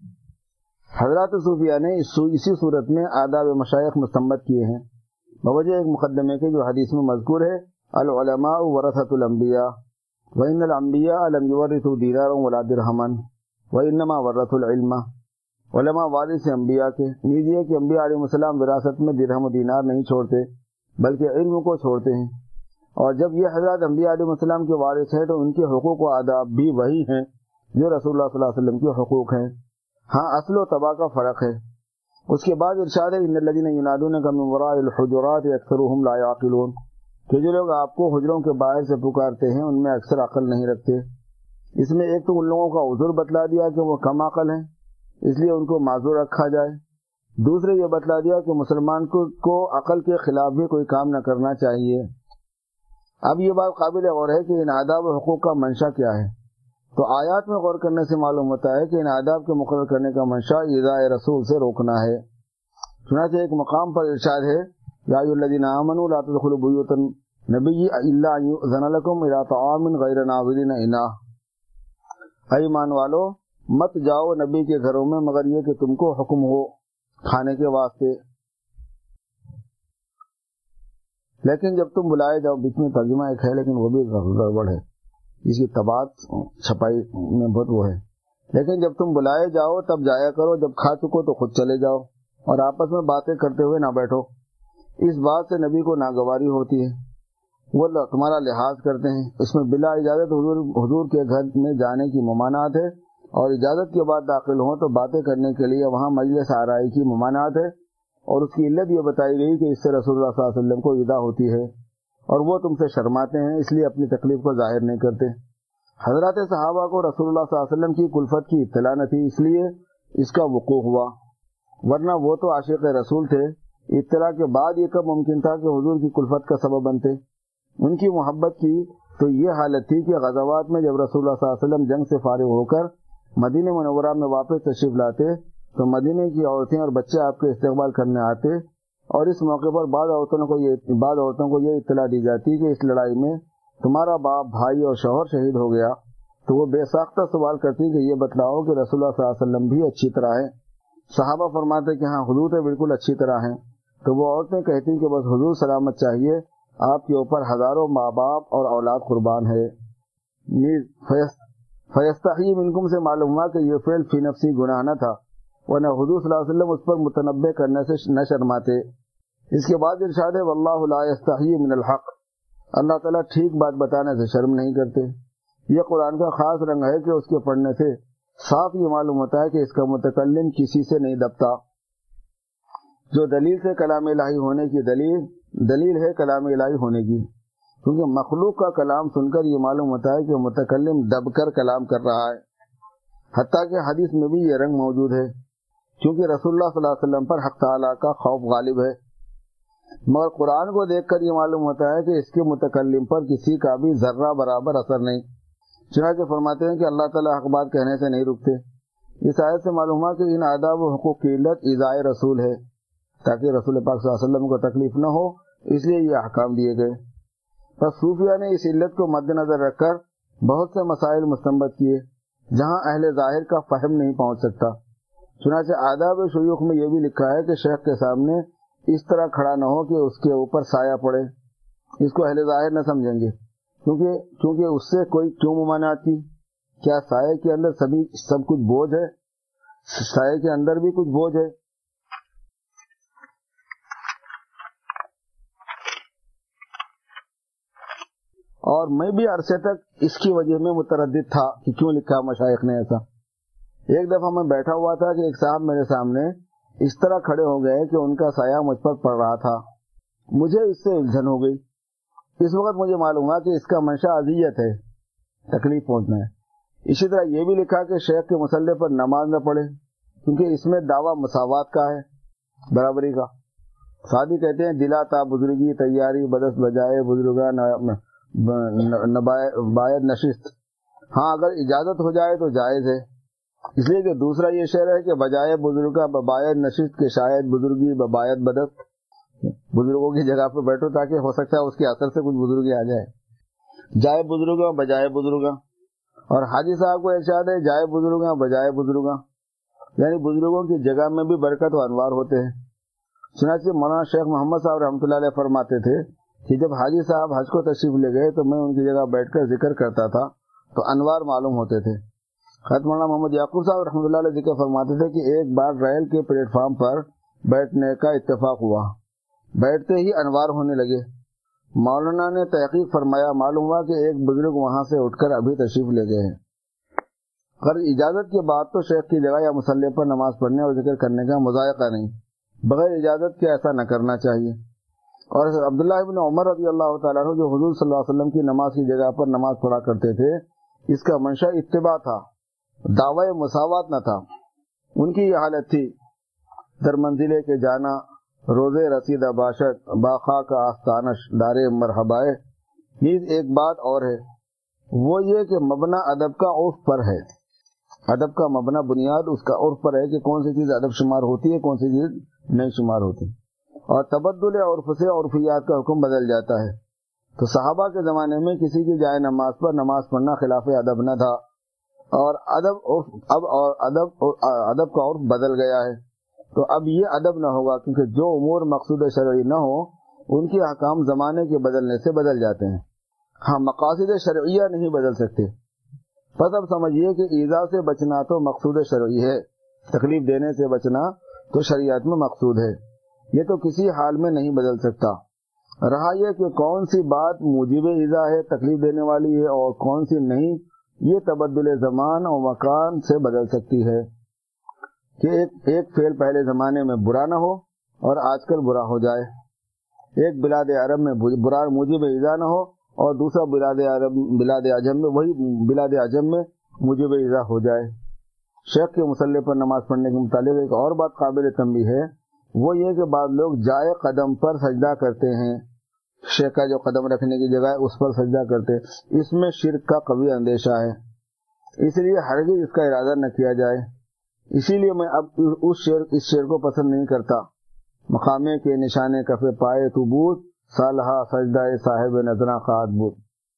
حضرات صوفیہ نے اسی صورت میں آداب مشائخ مستنبط کیے ہیں بوجہ ایک مقدمے کے جو حدیث میں مذکور ہے العلماء ورثۃ الانبیاء وان الانبیاء لم یورثوا دینارا ولا درہما وانما ورثوا العلم. علماء وارث انبیاء کے, نیز یہ کہ انبیاء علیہ السلام وراثت میں درہم و دینار نہیں چھوڑتے بلکہ علم کو چھوڑتے ہیں, اور جب یہ حضرات انبیاء علیہ السلام کے وارث ہیں تو ان کے حقوق و آداب بھی وہی ہیں جو رسول اللہ صلی اللہ علیہ وسلم کے حقوق ہیں, ہاں اصل و تبع کا فرق ہے. اس کے بعد ارشاد ہے ان الذین ینادونک من وراء الحجرات اکثرهم لا یعقلون کہ جو لوگ آپ کو حجروں کے باہر سے پکارتے ہیں ان میں اکثر عقل نہیں رکھتے۔ اس میں ایک تو ان لوگوں کا عذر بتلا دیا کہ وہ کم عقل ہیں، اس لیے ان کو معذور رکھا جائے۔ دوسرے یہ بتلا دیا کہ مسلمان کو, کو عقل کے خلاف بھی کوئی کام نہ کرنا چاہیے۔ اب یہ بات قابل غور ہے کہ ان آداب و حقوق کا منشا کیا ہے؟ تو آیات میں غور کرنے سے معلوم ہوتا ہے کہ ان آداب کے مقرر کرنے کا منشا ایذاء رسول سے روکنا ہے۔ چنانچہ ایک مقام پر ارشاد ہے یا ایھا الذین آمنوا لا تدخلوا بیوت النبی الا ان یؤذن لکم الی طعام غیر ناظرین اناہ، اے ایمان والو مت جاؤ نبی کے گھروں میں مگر یہ کہ تم کو حکم ہو کھانے کے واسطے، لیکن جب تم بلائے جاؤ، بیچ میں ترجمہ ایک ہے لیکن وہ بھی گڑبڑ ہے، اس کی طباعت چھپائی میں بہت وہ ہے، لیکن جب تم بلائے جاؤ تب جایا کرو، جب کھا چکو تو خود چلے جاؤ اور آپس میں باتیں کرتے ہوئے نہ بیٹھو۔ اس بات سے نبی کو ناگواری ہوتی ہے، وہ تمہارا لحاظ کرتے ہیں۔ اس میں بلا اجازت حضور حضور کے گھر میں جانے کی ممانعت ہے، اور اجازت کے بعد داخل ہوں تو باتیں کرنے کے لیے وہاں مجلس آرائی کی ممانعت ہے، اور اس کی علت یہ بتائی گئی کہ اس سے رسول اللہ صلی اللہ علیہ وسلم کو ایذا ہوتی ہے اور وہ تم سے شرماتے ہیں، اس لیے اپنی تکلیف کو ظاہر نہیں کرتے۔ حضرات صحابہ کو رسول اللہ صلی اللہ علیہ وسلم کی کلفت کی اطلاع نہ تھی، اس لیے اس کا وقوع ہوا، ورنہ وہ تو عاشق رسول تھے۔ اطلاع کے بعد یہ کب ممکن تھا کہ حضور کی کلفت کا سبب بنتے؟ ان کی محبت کی تو یہ حالت تھی کہ غزوات میں جب رسول اللہ صلی اللہ علیہ وسلم جنگ سے فارغ ہو کر مدینہ منورہ میں واپس تشریف لاتے تو مدینے کی عورتیں اور بچے آپ کے استقبال کرنے آتے، اور اس موقع پر بعض عورتوں کو یہ بعض عورتوں کو یہ اطلاع دی جاتی کہ اس لڑائی میں تمہارا باپ، بھائی اور شوہر شہید ہو گیا، تو وہ بے ساختہ سوال کرتی کہ یہ بتلاؤ کہ رسول اللہ صلی اللہ علیہ وسلم بھی اچھی طرح ہیں؟ صحابہ فرماتے کہ ہاں حضور تو بالکل اچھی طرح ہیں، تو وہ عورتیں کہتی کہ بس حضور سلامت چاہیے، آپ کے اوپر ہزاروں ماں باپ اور اولاد قربان ہے۔ فیستحیی منکم سے معلوم ہوا کہ یہ فعل فی نفسی گناہ نہ تھا، ورنہ حضور صلی اللہ علیہ وسلم اس پر متنبع کرنے سے نہ شرماتے۔ اس کے بعد ارشاد ہے واللہ لا یستحیی من الحق، اللہ تعالیٰ ٹھیک بات بتانے سے شرم نہیں کرتے۔ یہ قرآن کا خاص رنگ ہے کہ اس کے پڑھنے سے صاف یہ معلوم ہوتا ہے کہ اس کا متکلم کسی سے نہیں دبتا۔ جو دلیل سے کلام الہی ہونے کی دلیل دلیل ہے کلام الہی ہونے کی، کیونکہ مخلوق کا کلام سن کر یہ معلوم ہوتا ہے کہ متکلم دب کر کلام کر رہا ہے، حتیٰ کہ حدیث میں بھی یہ رنگ موجود ہے، کیونکہ رسول اللہ صلی اللہ علیہ وسلم پر حق تعالیٰ کا خوف غالب ہے۔ مگر قرآن کو دیکھ کر یہ معلوم ہوتا ہے کہ اس کے متکلم پر کسی کا بھی ذرہ برابر اثر نہیں، چنانچہ فرماتے ہیں کہ اللہ تعالیٰ حق بات کہنے سے نہیں رکتے۔ اس آیت سے معلوم ہوا کہ ان آداب و حقوق کی علت ایذاء رسول ہے، تاکہ رسول پاک صلی اللہ علیہ وسلم کو تکلیف نہ ہو، اس لیے یہ احکام دیے گئے۔ پس صوفیہ نے اس علت کو مد نظر رکھ کر بہت سے مسائل مستنبط کیے جہاں اہل ظاہر کا فہم نہیں پہنچ سکتا۔ چنانچہ آداب شیوخ میں یہ بھی لکھا ہے کہ شیخ کے سامنے اس طرح کھڑا نہ ہو کہ اس کے اوپر سایہ پڑے، اس کو اہل ظاہر نہ سمجھیں گے، کیونکہ کیونکہ اس سے کوئی کیوں ممانعت کی؟ کیا سائے کے اندر سبھی سب کچھ بوجھ ہے؟ سائے کے اندر بھی کچھ بوجھ ہے۔ اور میں بھی عرصے تک اس کی وجہ میں متردد تھا کہ کیوں لکھا مشائخ نے ایسا۔ ایک دفعہ میں بیٹھا ہوا تھا کہ ایک صاحب میرے سامنے اس طرح کھڑے ہو گئے کہ ان کا سایہ مجھ پر پڑ رہا تھا، مجھے اس سے الجھن ہو گئی۔ اس وقت مجھے معلوم ہوا کہ اس کا منشا اذیت ہے، تکلیف پہنچنا ہے۔ اسی طرح یہ بھی لکھا کہ شیخ کے مسلح پر نماز نہ پڑھے، کیونکہ اس میں دعویٰ مساوات کا ہے، برابری کا۔ سادی کہتے ہیں دلا تا بزرگی تیاری بدست بجائے بزرگا باید نشست، ہاں اگر اجازت ہو جائے تو جائز ہے، اس لیے کہ دوسرا یہ شعر ہے کہ بجائے بزرگا بباید نشست کے شاید بزرگی بباید بدست، بزرگوں کی جگہ پہ بیٹھو تاکہ ہو سکتا ہے اس کے اثر سے کچھ بزرگی آ جائے، جائے بزرگا بجائے بزرگا۔ اور حاجی صاحب کو ارشاد ہے جائے بزرگا بجائے بزرگا، یعنی بزرگوں کی جگہ میں بھی برکت و انوار ہوتے ہیں۔ چنانچہ مولانا شیخ محمد صاحب رحمۃ اللہ علیہ فرماتے تھے کہ جب حاجی صاحب حج کو تشریف لے گئے تو میں ان کی جگہ بیٹھ کر ذکر کرتا تھا تو انوار معلوم ہوتے تھے۔ حضرت مولانا محمد یعقوب صاحب رحمۃ اللہ علیہ ذکر فرماتے تھے کہ ایک بار ریل کے پلیٹ فارم پر بیٹھنے کا اتفاق ہوا، بیٹھتے ہی انوار ہونے لگے۔ مولانا نے تحقیق فرمایا، معلوم ہوا کہ ایک بزرگ وہاں سے اٹھ کر ابھی تشریف لے گئے ہیں۔ غرض اجازت کے بعد تو شیخ کی جگہ یا مصلی پر نماز پڑھنے اور ذکر کرنے کا مذائقہ نہیں، بغیر اجازت کے ایسا نہ کرنا چاہیے۔ اور عبداللہ ابن عمر رضی اللہ تعالیٰ عنہ جو حضور صلی اللہ علیہ وسلم کی نماز کی جگہ پر نماز پڑھا کرتے تھے، اس کا منشا اتباع تھا، دعوی مساوات نہ تھا۔ ان کی یہ حالت تھی، در منزلے کے جانا روزے رسیدہ باشد باخا کا آستانش دارے مرحبائے۔ نیز ایک بات اور ہے، وہ یہ کہ مبنا ادب کا عرف پر ہے۔ ادب کا مبنا بنیاد اس کا عرف پر ہے کہ کون سی چیز ادب شمار ہوتی ہے، کون سی چیز نہیں شمار ہوتی، اور تبدل عرف سے عرفیات کا حکم بدل جاتا ہے۔ تو صحابہ کے زمانے میں کسی کی جائے نماز پر نماز پڑھنا خلاف ادب نہ تھا، اور ادب اب اور ادب ادب کا عرف بدل گیا ہے، تو اب یہ ادب نہ ہوگا، کیونکہ جو امور مقصود شرعی نہ ہو ان کے احکام زمانے کے بدلنے سے بدل جاتے ہیں۔ ہاں، مقاصد شرعیہ نہیں بدل سکتے۔ پس اب سمجھیے کہ ایذا سے بچنا تو مقصود شرعی ہے، تکلیف دینے سے بچنا تو شریعت میں مقصود ہے، یہ تو کسی حال میں نہیں بدل سکتا۔ رہا یہ کہ کون سی بات موجب ایذا ہے، تکلیف دینے والی ہے، اور کون سی نہیں، یہ تبدل زمان اور مکان سے بدل سکتی ہے، کہ ایک ایک فعل پہلے زمانے میں برا نہ ہو اور آج کل برا ہو جائے، ایک بلاد عرب میں برا موجب ایذا نہ ہو اور دوسرا بلاد عرب بلاد عجم میں وہی بلاد عجم میں موجب ایذا ہو جائے۔ شیخ کے مصلی پر نماز پڑھنے کے متعلق ایک اور بات قابل تنبیہ ہے، وہ یہ کہ بعض لوگ جائے قدم پر سجدہ کرتے ہیں، شیخ کا جو قدم رکھنے کی جگہ ہے اس پر سجدہ کرتے ہیں، اس میں شرک کا قوی اندیشہ ہے، اس لیے ہرگز اس کا ارادہ نہ کیا جائے۔ اسی لیے میں اب اس شعر اس شعر کو پسند نہیں کرتا، مقامے کے نشانے کفے پائے تو بود، صالحہ سجدہ صاحب نظراں خواہد بود۔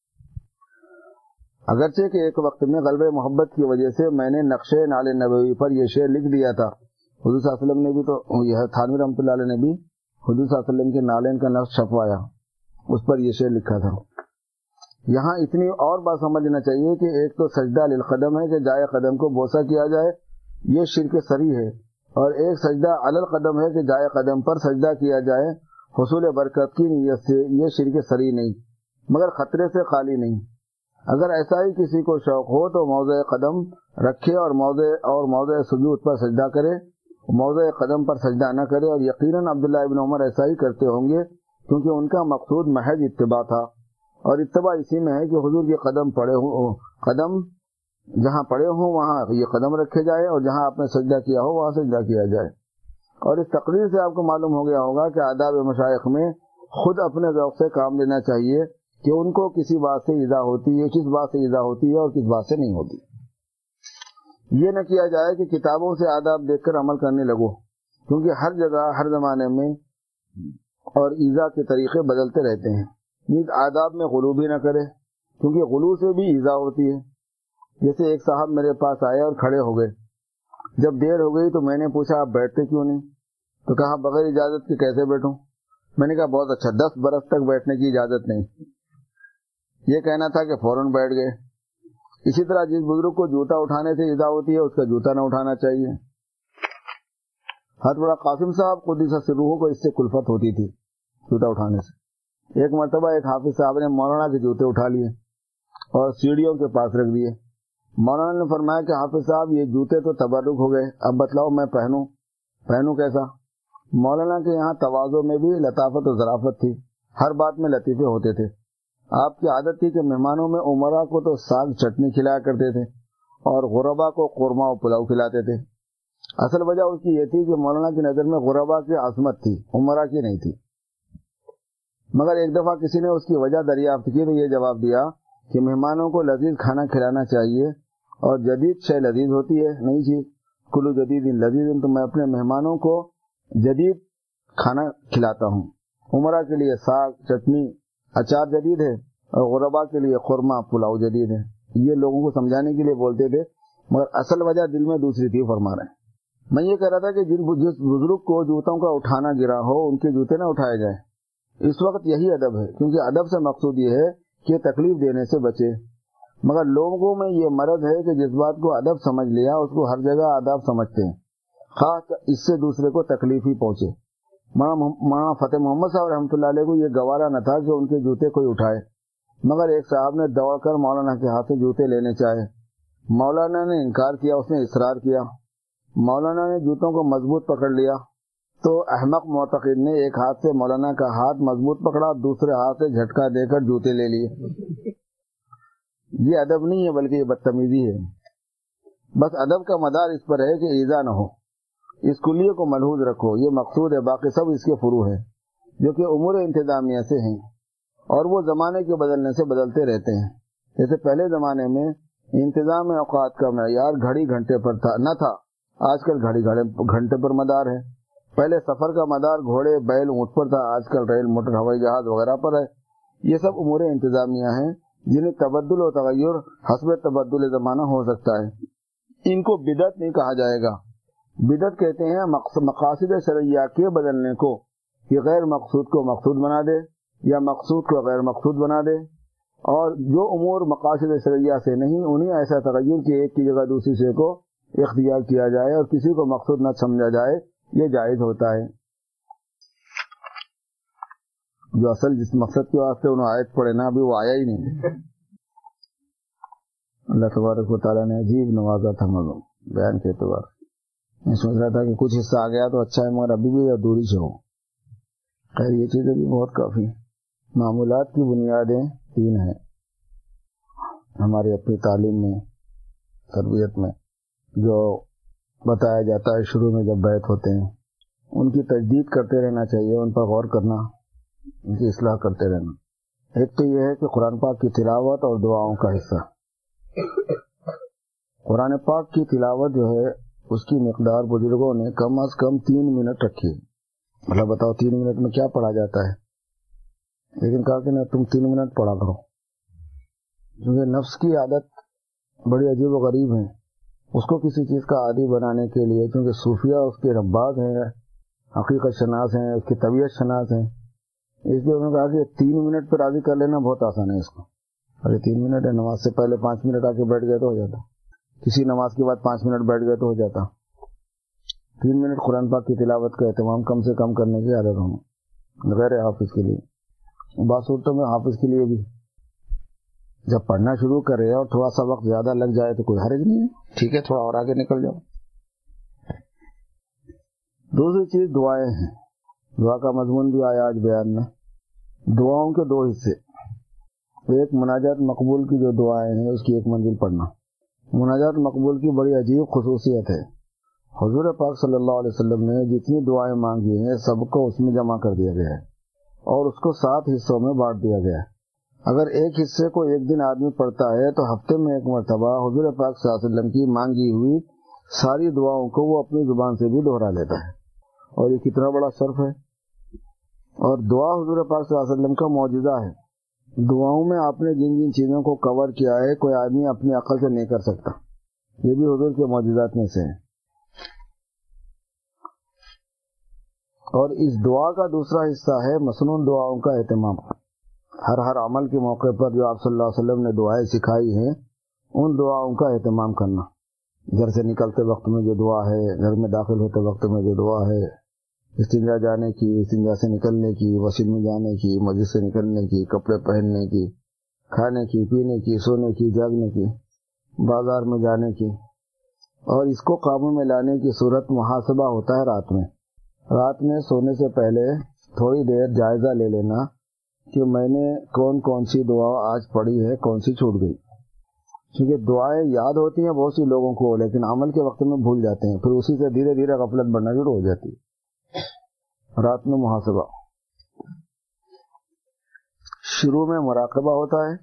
اگرچہ کہ ایک وقت میں غلبہ محبت کی وجہ سے میں نے نقشے نال نبوی پر یہ شعر لکھ دیا تھا، حضور صلی اللہ علیہ وسلم نے بھی تو یہ تھانوی رحمۃ اللہ علیہ نے بھی حضور صلی اللہ علیہ وسلم کے نالین کا نقش چھپوایا، اس پر یہ شعر لکھا تھا۔ یہاں اتنی اور بات سمجھنا چاہیے کہ ایک تو سجدہ للقدم ہے کہ جائے قدم کو بوسہ کیا جائے، یہ شرک صریح ہے، اور ایک سجدہ علی القدم ہے کہ جائے قدم پر سجدہ کیا جائے حصول برکت کی نیت سے، یہ شرک صریح نہیں مگر خطرے سے خالی نہیں۔ اگر ایسا ہی کسی کو شوق ہو تو موضع قدم رکھے اور موضع اور موضع سجود پر سجدہ کرے، موضع قدم پر سجدہ نہ کرے، اور یقیناً عبداللہ ابن عمر ایسا ہی کرتے ہوں گے، کیونکہ ان کا مقصود محض اتباع تھا، اور اتباع اسی میں ہے کہ حضور کے قدم پڑے ہوں، قدم جہاں پڑے ہوں وہاں یہ قدم رکھے جائے، اور جہاں آپ نے سجدہ کیا ہو وہاں سجدہ کیا جائے۔ اور اس تقریر سے آپ کو معلوم ہو گیا ہوگا کہ آداب مشائخ میں خود اپنے ذوق سے کام لینا چاہیے کہ ان کو کسی بات سے ایذا ہوتی ہے، کس بات سے ایذا ہوتی ہے اور کس بات سے نہیں ہوتی۔ یہ نہ کیا جائے کہ کتابوں سے آداب دیکھ کر عمل کرنے لگو، کیونکہ ہر جگہ ہر زمانے میں اور ایذا کے طریقے بدلتے رہتے ہیں۔ نیز آداب میں غلو بھی نہ کرے، کیونکہ غلو سے بھی ایذا ہوتی ہے۔ جیسے ایک صاحب میرے پاس آئے اور کھڑے ہو گئے، جب دیر ہو گئی تو میں نے پوچھا آپ بیٹھتے کیوں نہیں؟ تو کہا بغیر اجازت کے کیسے بیٹھوں؟ میں نے کہا بہت اچھا، دس برس تک بیٹھنے کی اجازت نہیں۔ یہ کہنا تھا کہ فوراً بیٹھ گئے۔ اسی طرح جس بزرگ کو جوتا اٹھانے سے ایذا ہوتی ہے اس کا جوتا نہ اٹھانا چاہیے۔ حضرت بڑا قاسم صاحب قدس سرہ کو اس سے کلفت ہوتی تھی جوتا اٹھانے سے۔ ایک مرتبہ ایک حافظ صاحب نے مولانا کے جوتے اٹھا لیے اور سیڑھیوں کے پاس رکھ دیے۔ مولانا نے فرمایا کہ حافظ صاحب یہ جوتے تو تبرک ہو گئے، اب بتلاؤ میں پہنوں پہنوں کیسا؟ مولانا کے یہاں تواضع میں بھی لطافت و ظرافت تھی، ہر بات میں لطیفے ہوتے تھے۔ آپ کی عادت تھی کہ مہمانوں میں عمرا کو تو ساگ چٹنی کھلایا کرتے تھے اور غربا کو قورمہ و پلاؤ کھلاتے تھے۔ اصل وجہ اس کی یہ تھی کہ مولانا کی نظر میں غربا کی عظمت تھی، عمرا کی نہیں تھی۔ مگر ایک دفعہ کسی نے اس کی وجہ دریافت کی تو یہ جواب دیا کہ مہمانوں کو لذیذ کھانا کھلانا چاہیے، اور جدید شے لذیذ ہوتی ہے، نئی چیز کلو جدید لذیذ، تو میں اپنے مہمانوں کو جدید کھانا کھلاتا ہوں۔ عمرہ کے لیے ساگ چٹنی اچار جدید ہے، اور غربا کے لیے قورمہ پلاؤ جدید ہے۔ یہ لوگوں کو سمجھانے کے لیے بولتے تھے، مگر اصل وجہ دل میں دوسری تھی، فرما رہے ہیں۔ میں یہ کہہ رہا تھا کہ جن جس بزرگ کو جوتوں کا اٹھانا گرا ہو ان کے جوتے نہ اٹھائے جائیں۔ اس وقت یہی ادب ہے، کیونکہ ادب سے مقصود یہ ہے کہ تکلیف دینے سے بچے۔ مگر لوگوں میں یہ مرض ہے کہ جس بات کو ادب سمجھ لیا اس کو ہر جگہ آداب سمجھتے ہیں، خاص اس سے دوسرے کو تکلیف ہی پہنچے۔ مولانا فتح محمد صاحب رحمۃ اللہ علیہ کو یہ گوارا نہ تھا کہ ان کے جوتے کوئی اٹھائے، مگر ایک صاحب نے دوڑ کر مولانا کے ہاتھ سے جوتے لینے چاہے۔ مولانا نے انکار کیا، اس نے اصرار کیا۔ مولانا نے جوتوں کو مضبوط پکڑ لیا تو احمق معتقد نے ایک ہاتھ سے مولانا کا ہاتھ مضبوط پکڑا، دوسرے ہاتھ سے جھٹکا دے کر جوتے لے لیے۔ یہ ادب نہیں ہے بلکہ یہ بدتمیزی ہے۔ بس ادب کا مدار اس پر ہے کہ ایذا نہ ہو، اس کلیے کو ملحوظ رکھو، یہ مقصود ہے، باقی سب اس کے فروع ہیں جو کہ امور انتظامیہ سے ہیں اور وہ زمانے کے بدلنے سے بدلتے رہتے ہیں۔ جیسے پہلے زمانے میں انتظام اوقات کا معیار گھڑی گھنٹے پر تھا نہ تھا، آج کل گھڑی گھنٹے پر مدار ہے۔ پہلے سفر کا مدار گھوڑے بیل اونٹ پر تھا، آج کل ریل موٹر ہوائی جہاز وغیرہ پر ہے۔ یہ سب امور انتظامیہ ہیں جنہیں تبدل و تغیر حسب تبدل زمانہ ہو سکتا ہے۔ ان کو بدعت نہیں کہا جائے گا۔ بدعت کہتے ہیں مقاصد شرعیہ کے بدلنے کو، کہ غیر مقصود کو مقصود بنا دے یا مقصود کو غیر مقصود بنا دے، اور جو امور مقاصد شرعیہ سے نہیں انہیں ایسا تغیر کہ ایک کی جگہ دوسری سے کو اختیار کیا جائے اور کسی کو مقصود نہ سمجھا جائے، یہ جائز ہوتا ہے۔ جو اصل جس مقصد کے واسطے انہوں آیت پڑھے نا ابھی وہ آیا ہی نہیں۔ اللہ تبارک و تعالیٰ نے عجیب نوازا تھا مگر بیان کے اعتبار میں سوچ رہا تھا کہ کچھ حصہ آ گیا تو اچھا ہے، مگر ابھی بھی دوری سے ہو۔ خیر یہ چیزیں بھی بہت کافی۔ معمولات کی بنیادیں تین ہیں ہماری اپنی تعلیم میں، تربیت میں، جو بتایا جاتا ہے شروع میں جب بیعت ہوتے ہیں، ان کی تجدید کرتے رہنا چاہیے، ان پر غور کرنا، ان کی اصلاح کرتے رہنا۔ ایک تو یہ ہے کہ قرآن پاک کی تلاوت اور دعاؤں کا حصہ۔ قرآن پاک کی تلاوت جو ہے اس کی مقدار بزرگوں نے کم از کم تین منٹ رکھی۔ مطلب بتاؤ تین منٹ میں کیا پڑھا جاتا ہے؟ لیکن کہا کہ نہ تم تین منٹ پڑھا کرو، کیونکہ نفس کی عادت بڑی عجیب و غریب ہے، اس کو کسی چیز کا عادی بنانے کے لیے، کیونکہ صوفیہ اس کے رباز ہیں، حقیقت شناس ہیں، اس کی طبیعت شناس ہیں، اس لیے انہوں نے کہا کہ تین منٹ پہ راضی کر لینا بہت آسان ہے اس کو۔ ارے تین منٹ ہے، نماز سے پہلے پانچ منٹ آ کے بیٹھ گئے تو ہو جاتا، کسی نماز کے بعد پانچ منٹ بیٹھ گئے تو ہو جاتا۔ تین منٹ قرآن پاک کی تلاوت کا اہتمام کم سے کم کرنے کی عادت ہونا، غیر حافظ کے لیے۔ بعض صورتوں میں حافظ کے لیے بھی جب پڑھنا شروع کرے اور تھوڑا سا وقت زیادہ لگ جائے تو کوئی حرج نہیں ہے، ٹھیک ہے تھوڑا اور آگے نکل جاؤ۔ دوسری چیز دعائیں ہیں، دعا کا مضمون بھی آیا آج بیان میں۔ دعاؤں کے دو حصے، ایک مناجات مقبول کی جو دعائیں ہیں اس کی ایک منزل پڑھنا۔ مناجات مقبول کی بڑی عجیب خصوصیت ہے، حضور پاک صلی اللہ علیہ وسلم نے جتنی دعائیں مانگی ہیں سب کو اس میں جمع کر دیا گیا ہے اور اس کو سات حصوں میں بانٹ دیا گیا ہے۔ اگر ایک حصے کو ایک دن آدمی پڑھتا ہے تو ہفتے میں ایک مرتبہ حضور پاک صلی اللہ علیہ وسلم کی مانگی ہوئی ساری دعاؤں کو وہ اپنی زبان سے بھی دہرا لیتا ہے، اور یہ کتنا بڑا شرف ہے۔ اور دعا حضور پاک صلی اللہ علیہ وسلم کا معجزہ ہے۔ دعاؤں میں آپ نے جن جن چیزوں کو کور کیا ہے کوئی آدمی اپنی عقل سے نہیں کر سکتا، یہ بھی حضور کے معجزات میں سے ہے۔ اور اس دعا کا دوسرا حصہ ہے مسنون دعاؤں کا اہتمام۔ ہر ہر عمل کے موقع پر جو آپ صلی اللہ علیہ وسلم نے دعائیں سکھائی ہیں ان دعاؤں کا اہتمام کرنا۔ گھر سے نکلتے وقت میں جو دعا ہے، گھر میں داخل ہوتے وقت میں جو دعا ہے، استنجا جانے کی، استنجا سے نکلنے کی، واشنگ میں جانے کی، مسجد سے نکلنے کی، کپڑے پہننے کی، کھانے کی، پینے کی، سونے کی، جاگنے کی، بازار میں جانے کی۔ اور اس کو قابو میں لانے کی صورت محاسبہ ہوتا ہے رات میں۔ رات میں سونے سے پہلے تھوڑی دیر جائزہ لے لینا کہ میں نے کون کون سی دعا آج پڑھی ہے، کون سی چھوٹ گئی، کیونکہ دعائیں یاد ہوتی ہیں بہت سی لوگوں کو لیکن عمل کے وقت میں بھول جاتے ہیں، پھر اسی سے دھیرے دھیرے غفلت بڑھنا شروع ہو جاتی ہے۔ رات میں محاسبہ، شروع میں مراقبہ ہوتا ہے،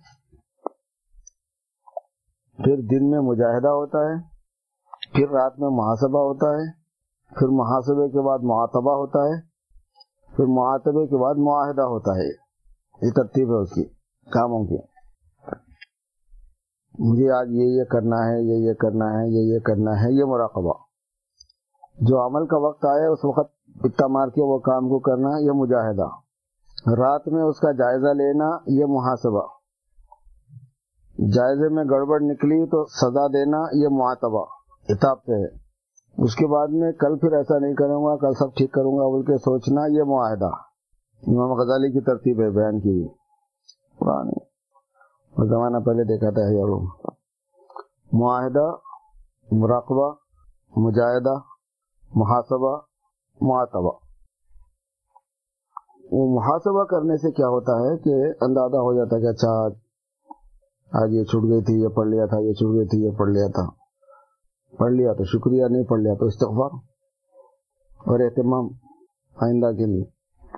پھر دن میں مجاہدہ ہوتا ہے، پھر رات میں محاسبہ ہوتا ہے، پھر محاسبے کے بعد معاتبہ ہوتا ہے، پھر معاتبے کے بعد معاہدہ ہوتا ہے۔ یہ ترتیب ہے اس کی کاموں کی۔ مجھے آج یہ یہ کرنا ہے، یہ یہ کرنا ہے، یہ یہ کرنا ہے، یہ مراقبہ۔ جو عمل کا وقت آئے اس وقت پٹا مار کے وہ کام کو کرنا، یہ مجاہدہ۔ رات میں اس کا جائزہ لینا، یہ محاسبہ۔ جائزے میں گڑبڑ نکلی تو سزا دینا، یہ معاتبہ، عتاب پہ ہے۔ اس کے بعد میں کل پھر ایسا نہیں کروں گا، کل سب ٹھیک کروں گا بول کے سوچنا، یہ معاہدہ۔ امام غزالی کی ترتیب ہے بیان کی ہوئی، پرانی اور زمانہ پہلے دیکھا تھا یارو۔ معاہدہ، مراقبہ، مجاہدہ، محاسبہ، معاتبہ۔ وہ محاسبہ کرنے سے کیا ہوتا ہے کہ اندازہ ہو جاتا ہے کہ اچھا آج یہ چھوٹ گئی تھی، یہ پڑھ لیا تھا، یہ چھوٹ گئی تھی، یہ پڑھ لیا تھا، پڑھ لیا تو شکریہ، نہیں پڑھ لیا تو استغفار اور اہتمام آئندہ کے لیے۔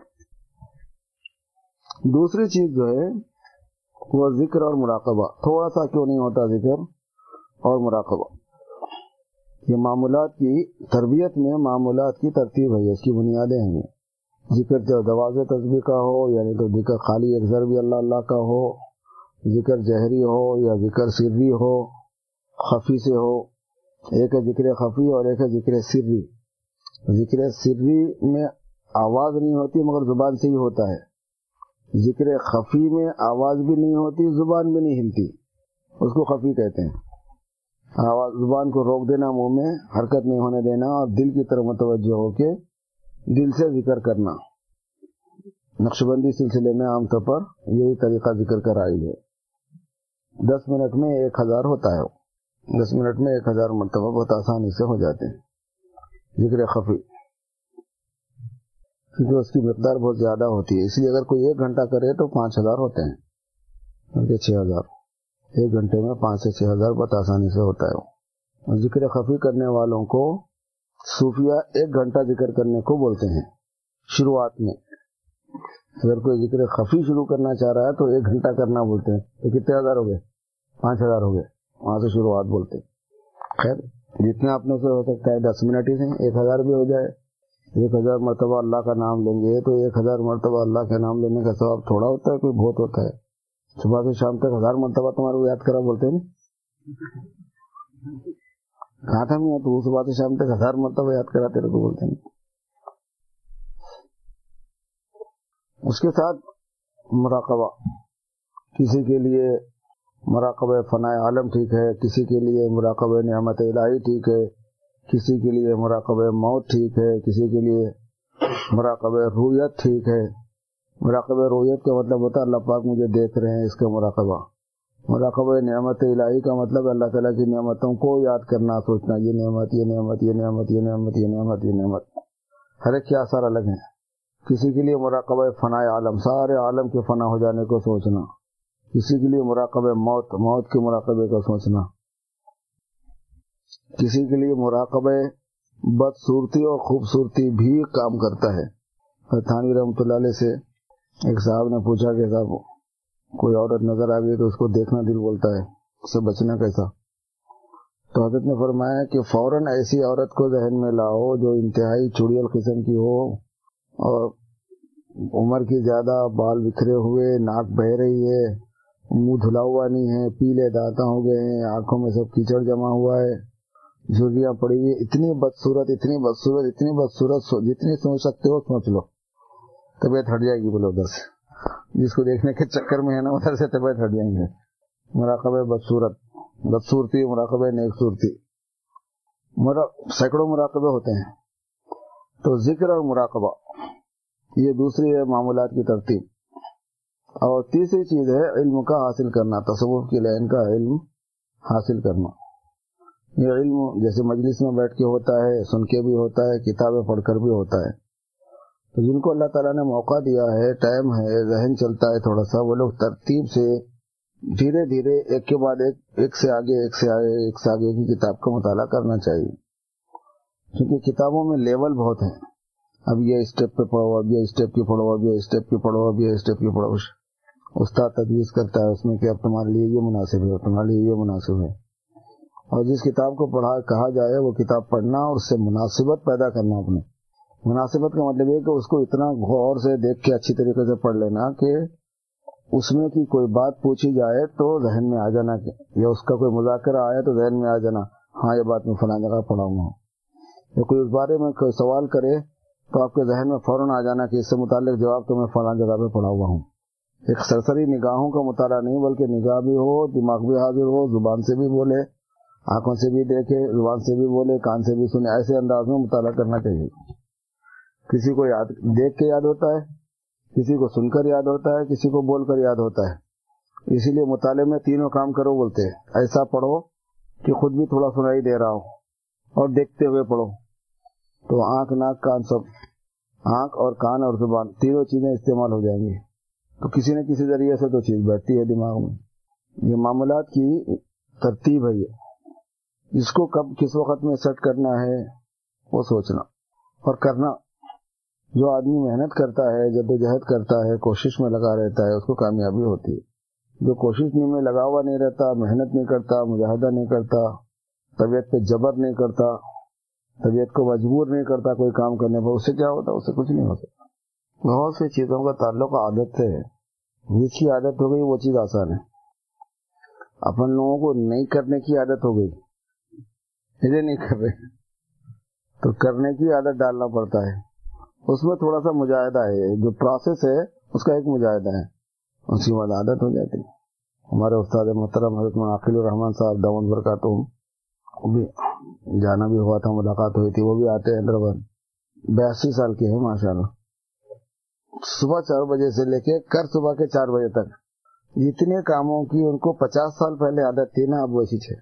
دوسری چیز جو ہے وہ ذکر اور مراقبہ، تھوڑا سا کیوں نہیں ہوتا ذکر اور مراقبہ۔ یہ معمولات کی تربیت میں معمولات کی ترتیب ہے، اس کی بنیادیں ہیں۔ ذکر جو دواز تسبیح کا ہو، یعنی تو ذکر خالی ایک ضرب اللہ اللہ کا ہو، ذکر جہری ہو یا ذکر سری ہو، خفی سے ہو۔ ایک ہے ذکر خفی اور ایک ہے ذکر سری۔ ذکر سری میں آواز نہیں ہوتی مگر زبان سے ہی ہوتا ہے، ذکر خفی میں آواز بھی نہیں ہوتی، زبان بھی نہیں ہلتی، اس کو خفی کہتے ہیں۔ آواز زبان کو روک دینا، منہ میں حرکت نہیں ہونے دینا، اور دل کی طرف متوجہ ہو کے دل سے ذکر کرنا۔ نقشبندی سلسلے میں عام طور پر یہی طریقہ ذکر کا رائج ہے۔ دس منٹ میں ایک ہزار ہوتا ہے، دس منٹ میں ایک ہزار مرتبہ بہت آسانی سے ہو جاتے ہیں ذکر خفی، کیونکہ اس کی مقدار بہت زیادہ ہوتی ہے، اس لیے اگر کوئی ایک گھنٹہ کرے تو پانچ ہزار ہوتے ہیں، بلکہ چھ ہزار، ایک گھنٹے میں پانچ سے چھ ہزار بہت آسانی سے ہوتا ہے۔ اور ذکر خفی کرنے والوں کو صوفیہ ایک گھنٹہ ذکر کرنے کو بولتے ہیں شروعات میں۔ اگر کوئی ذکر خفی شروع کرنا چاہ رہا ہے تو ایک گھنٹہ کرنا بولتے ہیں، تو کتنے ہزار ہو گئے؟ پانچ ہزار ہو گئے، وہاں سے شروعات بولتے ہیں۔ خیر جتنا اپنے سے ہو سکتا ہے، دس منٹ ہی سے ایک ہزار بھی ہو جائے، ایک ہزار مرتبہ اللہ کا نام لیں گے تو ایک ہزار مرتبہ اللہ کا نام لینے کا ثواب تھوڑا ہوتا ہے، کوئی بہت ہوتا ہے۔ صبح سے شام تک ہزار مرتبہ تمہارے کو یاد کرا بولتے ہیں، کہا تھا میں تو صبح سے شام تک ہزار مرتبہ یاد کرا تیرے کو بولتے ہیں۔ اس کے ساتھ مراقبہ، کسی کے لیے مراقبہ فنائے عالم ٹھیک ہے، کسی کے لیے مراقبہ نعمت الہی ٹھیک ہے، کسی کے لیے مراقبہ موت ٹھیک ہے، کسی کے لیے مراقبہ رویت ٹھیک ہے۔ مراقبہ رویت کا مطلب ہوتا ہے اللہ پاک مجھے دیکھ رہے ہیں، اس کا مراقبہ۔ مراقبہ نعمت الہی کا مطلب اللہ تعالیٰ کی نعمتوں کو یاد کرنا، سوچنا یہ نعمت یہ نعمت یہ نعمت یہ نعمت یہ نعمت یہ نعمت، ہر ایک کے آثار الگ ہیں۔ کسی کے لیے مراقبہ فنائے عالم، سارے عالم کے فنا ہو جانے کو سوچنا۔ کسی کے لیے مراقبہ موت، موت کے مراقبے کو سوچنا۔ کسی کے لیے مراقبہ بدصورتی اور خوبصورتی بھی کام کرتا ہے۔ تھانوی رحمۃ اللہ علیہ سے ایک صاحب نے پوچھا کہ صاحب کوئی عورت نظر آ گئی تو اس کو دیکھنا دل بولتا ہے، اس سے بچنا کیسا؟ تو حضرت نے فرمایا کہ فوراً ایسی عورت کو ذہن میں لاؤ جو انتہائی چڑیل قسم کی ہو اور عمر کی زیادہ، بال بکھرے ہوئے، ناک بہہ رہی ہے، منہ دھلا ہوا نہیں ہے، پیلے دانت ہو گئے ہیں، آنکھوں میں سب کیچڑ جمع ہوا ہے، جھریاں پڑی ہوئی، اتنی بدصورت اتنی بدصورت اتنی بدصورت، جتنی سوچ سکتے ہو سوچ لو، طبیعت ہٹ جائے گی بولو ادھر سے، جس کو دیکھنے کے چکر میں ہے نا ادھر سے طبیعت ہٹ جائیں گے۔ مراقبہ بدصورت، بدصورتی مراقبہ نیک صورتی، سینکڑوں مراقبے ہوتے ہیں۔ تو ذکر اور مراقبہ یہ دوسری ہے معمولات کی ترتیب۔ اور تیسری چیز ہے علم کا حاصل کرنا، تصوف کی لائن کا علم حاصل کرنا۔ یہ علم جیسے مجلس میں بیٹھ کے ہوتا ہے، سن کے بھی ہوتا ہے، کتابیں پڑھ کر بھی ہوتا ہے۔ تو جن کو اللہ تعالیٰ نے موقع دیا ہے، ٹائم ہے، ذہن چلتا ہے تھوڑا سا، وہ لوگ ترتیب سے دھیرے دھیرے ایک کے بعد ایک، ایک سے آگے ایک سے آگے ایک سے آگے کی کتاب کا مطالعہ کرنا چاہیے، کیونکہ کتابوں میں لیول بہت ہیں۔ اب یہ اسٹیپ پہ پڑھو، اب یہ اسٹیپ کی پڑھو، اب یہ اسٹیپ کی پڑھو، اب یہ اسٹیپ کی پڑھو۔ استاد تجویز کرتا ہے اس میں کہ اب تمہارے لیے یہ مناسب ہے، تمہارے لیے یہ مناسب ہے۔ اور جس کتاب کو پڑھا کہا جائے وہ کتاب پڑھنا اور اس سے مناسبت پیدا کرنا۔ اپنے مناسبت کا مطلب یہ کہ اس کو اتنا غور سے دیکھ کے اچھی طریقے سے پڑھ لینا کہ اس میں کی کوئی بات پوچھی جائے تو ذہن میں آ جانا، یا اس کا کوئی مذاکرہ آیا تو ذہن میں آ جانا، ہاں یہ بات میں فلاں جگہ پڑھا ہوں ہوں، یا کوئی اس بارے میں کوئی سوال کرے تو آپ کے ذہن میں فوراً آ جانا کہ اس سے متعلق جواب تو میں فلاں جگہ پہ پڑھا ہوا ہوں۔ ایک سرسری نگاہوں کا مطالعہ نہیں، بلکہ نگاہ بھی ہو، دماغ بھی حاضر ہو، زبان سے بھی بولے، آنکھوں سے بھی دیکھے، زبان سے بھی بولے، کان سے بھی سنے، ایسے انداز میں مطالعہ کرنا چاہیے۔ کسی کو یاد دیکھ کے یاد ہوتا ہے، کسی کو سن کر یاد ہوتا ہے، کسی کو بول کر یاد ہوتا ہے۔ اسی لیے مطالعے میں تینوں کام کرو بولتے ہیں، ایسا پڑھو کہ خود بھی تھوڑا سنائی دے رہا ہو، اور دیکھتے ہوئے پڑھو، تو آنکھ ناک کان سب آنکھ اور کان اور زبان تینوں چیزیں استعمال ہو جائیں گی تو کسی نہ کسی ذریعے سے تو چیز بیٹھتی ہے دماغ میں. یہ معاملات کی ترتیب ہے, یہ اس کو کب کس وقت میں سیٹ کرنا ہے وہ سوچنا اور کرنا. جو آدمی محنت کرتا ہے, جدوجہد کرتا ہے, کوشش میں لگا رہتا ہے, اس کو کامیابی ہوتی ہے. جو کوشش میں لگا ہوا نہیں رہتا, محنت نہیں کرتا, مجاہدہ نہیں کرتا, طبیعت پہ جبر نہیں کرتا, طبیعت کو مجبور نہیں کرتا کوئی کام کرنے پر, اس سے کیا ہوتا ہے؟ اس سے کچھ نہیں ہو سکتا. بہت سی چیزوں کا تعلق عادت سے ہے. جس کی عادت ہو گئی وہ چیز آسان ہے. اپن لوگوں کو نہیں کرنے کی عادت ہو گئی, یہ نہیں کر رہے تو کرنے کی عادت ڈالنا پڑتا ہے. اس میں تھوڑا سا مجاہدہ ہے, جو پروسیس ہے اس کا ایک مجاہدہ ہے, اس کی بعد عادت ہو جاتی ہے. ہمارے استاد محترم حضرت عاقل الرحمان صاحب دامن برکاتہم, بھی جانا بھی ہوا تھا, ملاقات ہوئی تھی, وہ بھی آتے ہیں حیدرآباد. بیاسی سال کے ہیں ماشاءاللہ. صبح چار بجے سے لے کے کر صبح کے چار بجے تک جتنے کاموں کی ان کو پچاس سال پہلے عادت تھی نا, اب ویسی ہے.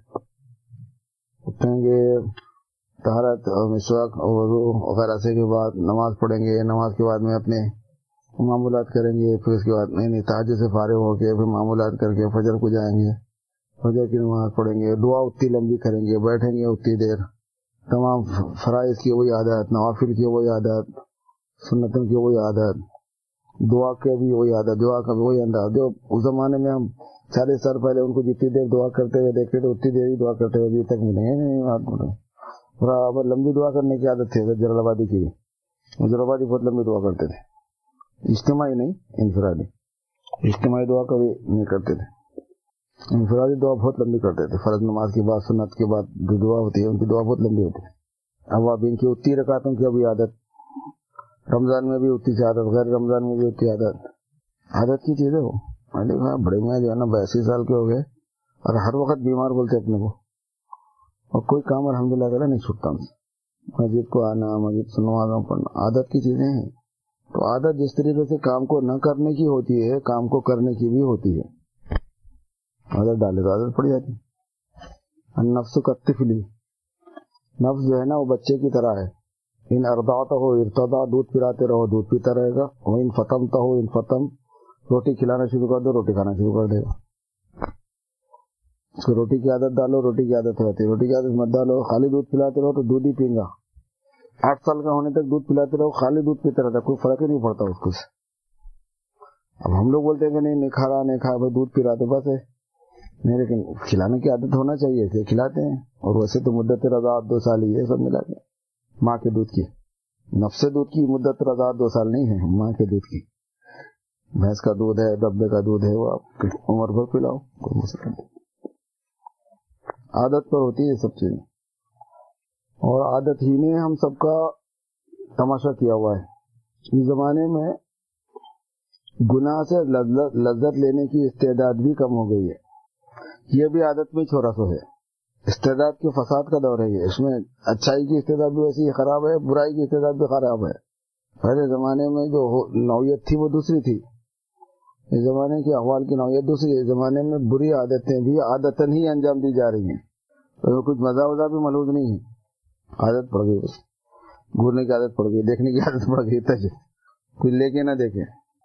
اٹھیں گے, طہارت اور مسواک اور وضو وغیرہ سے کے بعد نماز پڑھیں گے, نماز کے بعد میں اپنے معمولات کریں گے, پھر اس کے بعد نہیں نہیں تہجد سے فارغ ہو کے پھر معمولات کر کے فجر کو جائیں گے, فجر کی نماز پڑھیں گے, دعا اتنی لمبی کریں گے, بیٹھیں گے اتنی دیر, تمام فرائض کی وہی عادت, نوافل کی وہی عادت, سنتوں کی وہی عادت, دعا کے بھی وہی عادت, دعا کا بھی وہی انداز. جو اس زمانے میں ہم چالیس سال پہلے ان کو جتنی دیر دعا کرتے ہوئے دیکھتے تھے اتنی دیر ہی دعا کرتے ہوئے ابھی تک ملیں گے نہیں. برابر لمبی دعا کرنے کی عادت تھی جلال آبادی کی. جلال آبادی بہت لمبی دعا کرتے تھے, اجتماعی نہیں انفرادی. اجتماعی دعا کبھی نہیں کرتے تھے, انفرادی دعا بہت لمبی کرتے تھے. فرض نماز کے بعد سنت کے بعد جو دعا ہوتی ہے ان کی دعا بہت لمبی ہوتی ہے. اوابین کی اتنی رکعتوں کی ابھی عادت, رمضان میں بھی اتنی سی عادت, غیر رمضان میں بھی اتنی عادت. عادت کی چیزیں ہو. میں نے کہا بڑے میں جو ہے نا بیاسی سال کے ہو گئے اور ہر وقت بیمار بولتے اپنے کو, اور کوئی کام الحمدللہ تعالیٰ نہیں چھوٹتا ہم سے. مسجد کو آنا, مسجد سے نمازوں پڑھنا, عادت کی چیزیں ہیں. تو عادت جس طریقے سے کام کو نہ کرنے کی ہوتی ہے, کام کو کرنے کی بھی ہوتی ہے. عادت ڈالے تو عادت پڑ جاتی. النفس کالطفل, نفس جو ہے نا وہ بچے کی طرح ہے. ان ارضعتہ ارتضع, دودھ پلاتے رہو دودھ پیتا رہے گا. اور ان فطمتہ ان فطم, روٹی کھلانا شروع کر دو روٹی کھانا شروع کر دے گا. اس کو روٹی کی عادت ڈالو, روٹی کی عادت رہتی ہے. روٹی کی عادت مت ڈالو, خالی دودھ پلاتے رہو تو دودھ ہی پئیں گا. آٹھ سال کا ہونے تک دودھ پلاتے رہو, خالی دودھ پیتے رہتا, کوئی فرق ہی نہیں پڑتا اس کو. اب ہم لوگ بولتے ہیں کہ نہیں نہیں کھا رہا نہیں کھا, بھائی دودھ پی رہا تو بس ہے نہیں, لیکن کھلانے کی عادت ہونا چاہیے, اسے کھلاتے ہیں. اور ویسے تو مدت رضاعت دو سال ہی ہے سب ملا کے. ماں کے دودھ کی, نفس دودھ کی مدت رضاعت دو سال نہیں ہے, ماں کے دودھ کی. بھینس کا دودھ ہے, ڈبے کا دودھ ہے, وہ آپ عمر بھر پلاؤ, کوئی مسئلہ نہیں. عادت پر ہوتی ہے یہ سب چیزیں, اور عادت ہی نے ہم سب کا تماشا کیا ہوا ہے. اس زمانے میں گناہ سے لذت, لذت لینے کی استعداد بھی کم ہو گئی ہے. یہ بھی عادت میں چھوڑا سو ہے. استعداد کے فساد کا دور ہے یہ. اس میں اچھائی کی استعداد بھی ویسی خراب ہے, برائی کی استعداد بھی خراب ہے. پہلے زمانے میں جو نوعیت تھی وہ دوسری تھی, اس زمانے کے احوال کی نوعیت دوسری ہے. اس زمانے میں بری عادتیں بھی عادتاً ہی انجام دی جا رہی ہیں. تو کچھ مزہ وزہ بھی ملوز نہیں ہے, عادت پڑ گئی. بس گھورنے کی عادت پڑ گئی, دیکھنے کی عادت پڑ گئی, تج کچھ لے کے نہ دیکھے.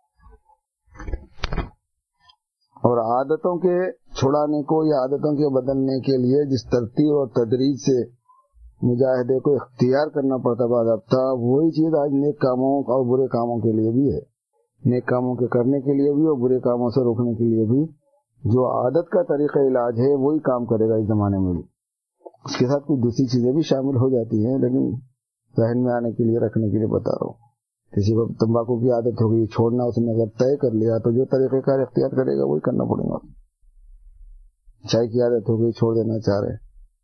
اور عادتوں کے چھڑانے کو یا عادتوں کے بدلنے کے لیے جس ترتیب اور تدریج سے مجاہدے کو اختیار کرنا پڑتا باضابطہ, وہی چیز آج نیک کاموں اور برے کاموں کے لیے بھی ہے. نیک کاموں کے کرنے کے لیے بھی اور برے کاموں سے روکنے کے لیے بھی جو عادت کا طریقہ علاج ہے وہی کام کرے گا اس زمانے میں بھی. اس کے ساتھ کچھ دوسری چیزیں بھی شامل ہو جاتی ہیں, لیکن ذہن میں آنے کے لیے رکھنے کے لیے بتا رہا ہوں. کسی کو تمباکو کی عادت ہوگی, چھوڑنا اس نے اگر طے کر لیا تو جو طریقہ کار اختیار کرے گا وہی کرنا پڑے گا. چائے کی عادت ہوگی, چھوڑ دینا چاہ رہے,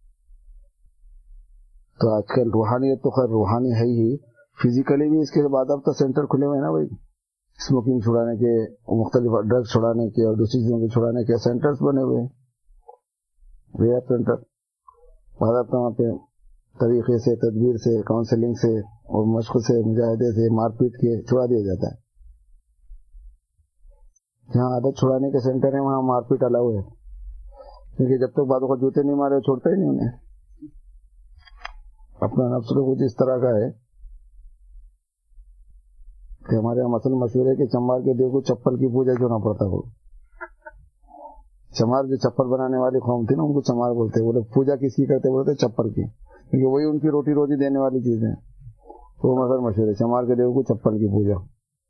تو آج کل روحانیت تو خیر روحانی ہے ہی, فزیکلی بھی اس کے بعد اب تو سینٹر کھلے ہوئے ہیں نا بھائی, اسموکنگ چھڑانے کے, مختلف ڈرگس چھڑانے کے اور دوسری چیزوں کے چھڑانے کے سینٹرز بنے ہوئے ہیں. ریہاب سینٹر بعد وہاں پہ طریقے سے, تدبیر سے, کاؤنسلنگ سے اور مشق سے, مجاہدے سے, مار پیٹ کے چھڑا دیا جاتا ہے. جہاں عادت چھڑانے کے سینٹر ہیں وہاں مار پیٹ الاؤ ہے, کیونکہ جب تک بعدوں کو جوتے نہیں مارے چھوڑتا ہی نہیں انہیں. اپنا نفس کو کچھ اس طرح کا ہے کہ ہمارے یہاں مسئلہ مشہور ہے کہ چمار کے دیو کو چپل کی پوجا کیوں نہ پڑتا ہو. چمار جو چپل بنانے والی قوم تھی نا ان کو چمار بولتے. وہ لوگ پوجا کس کی کرتے بولتے چپل کی, کیونکہ وہی ان کی روٹی روزی دینے والی چیزیں. وہ مسئلہ مشہور ہے چمار کے دیو کو چپل کی پوجا.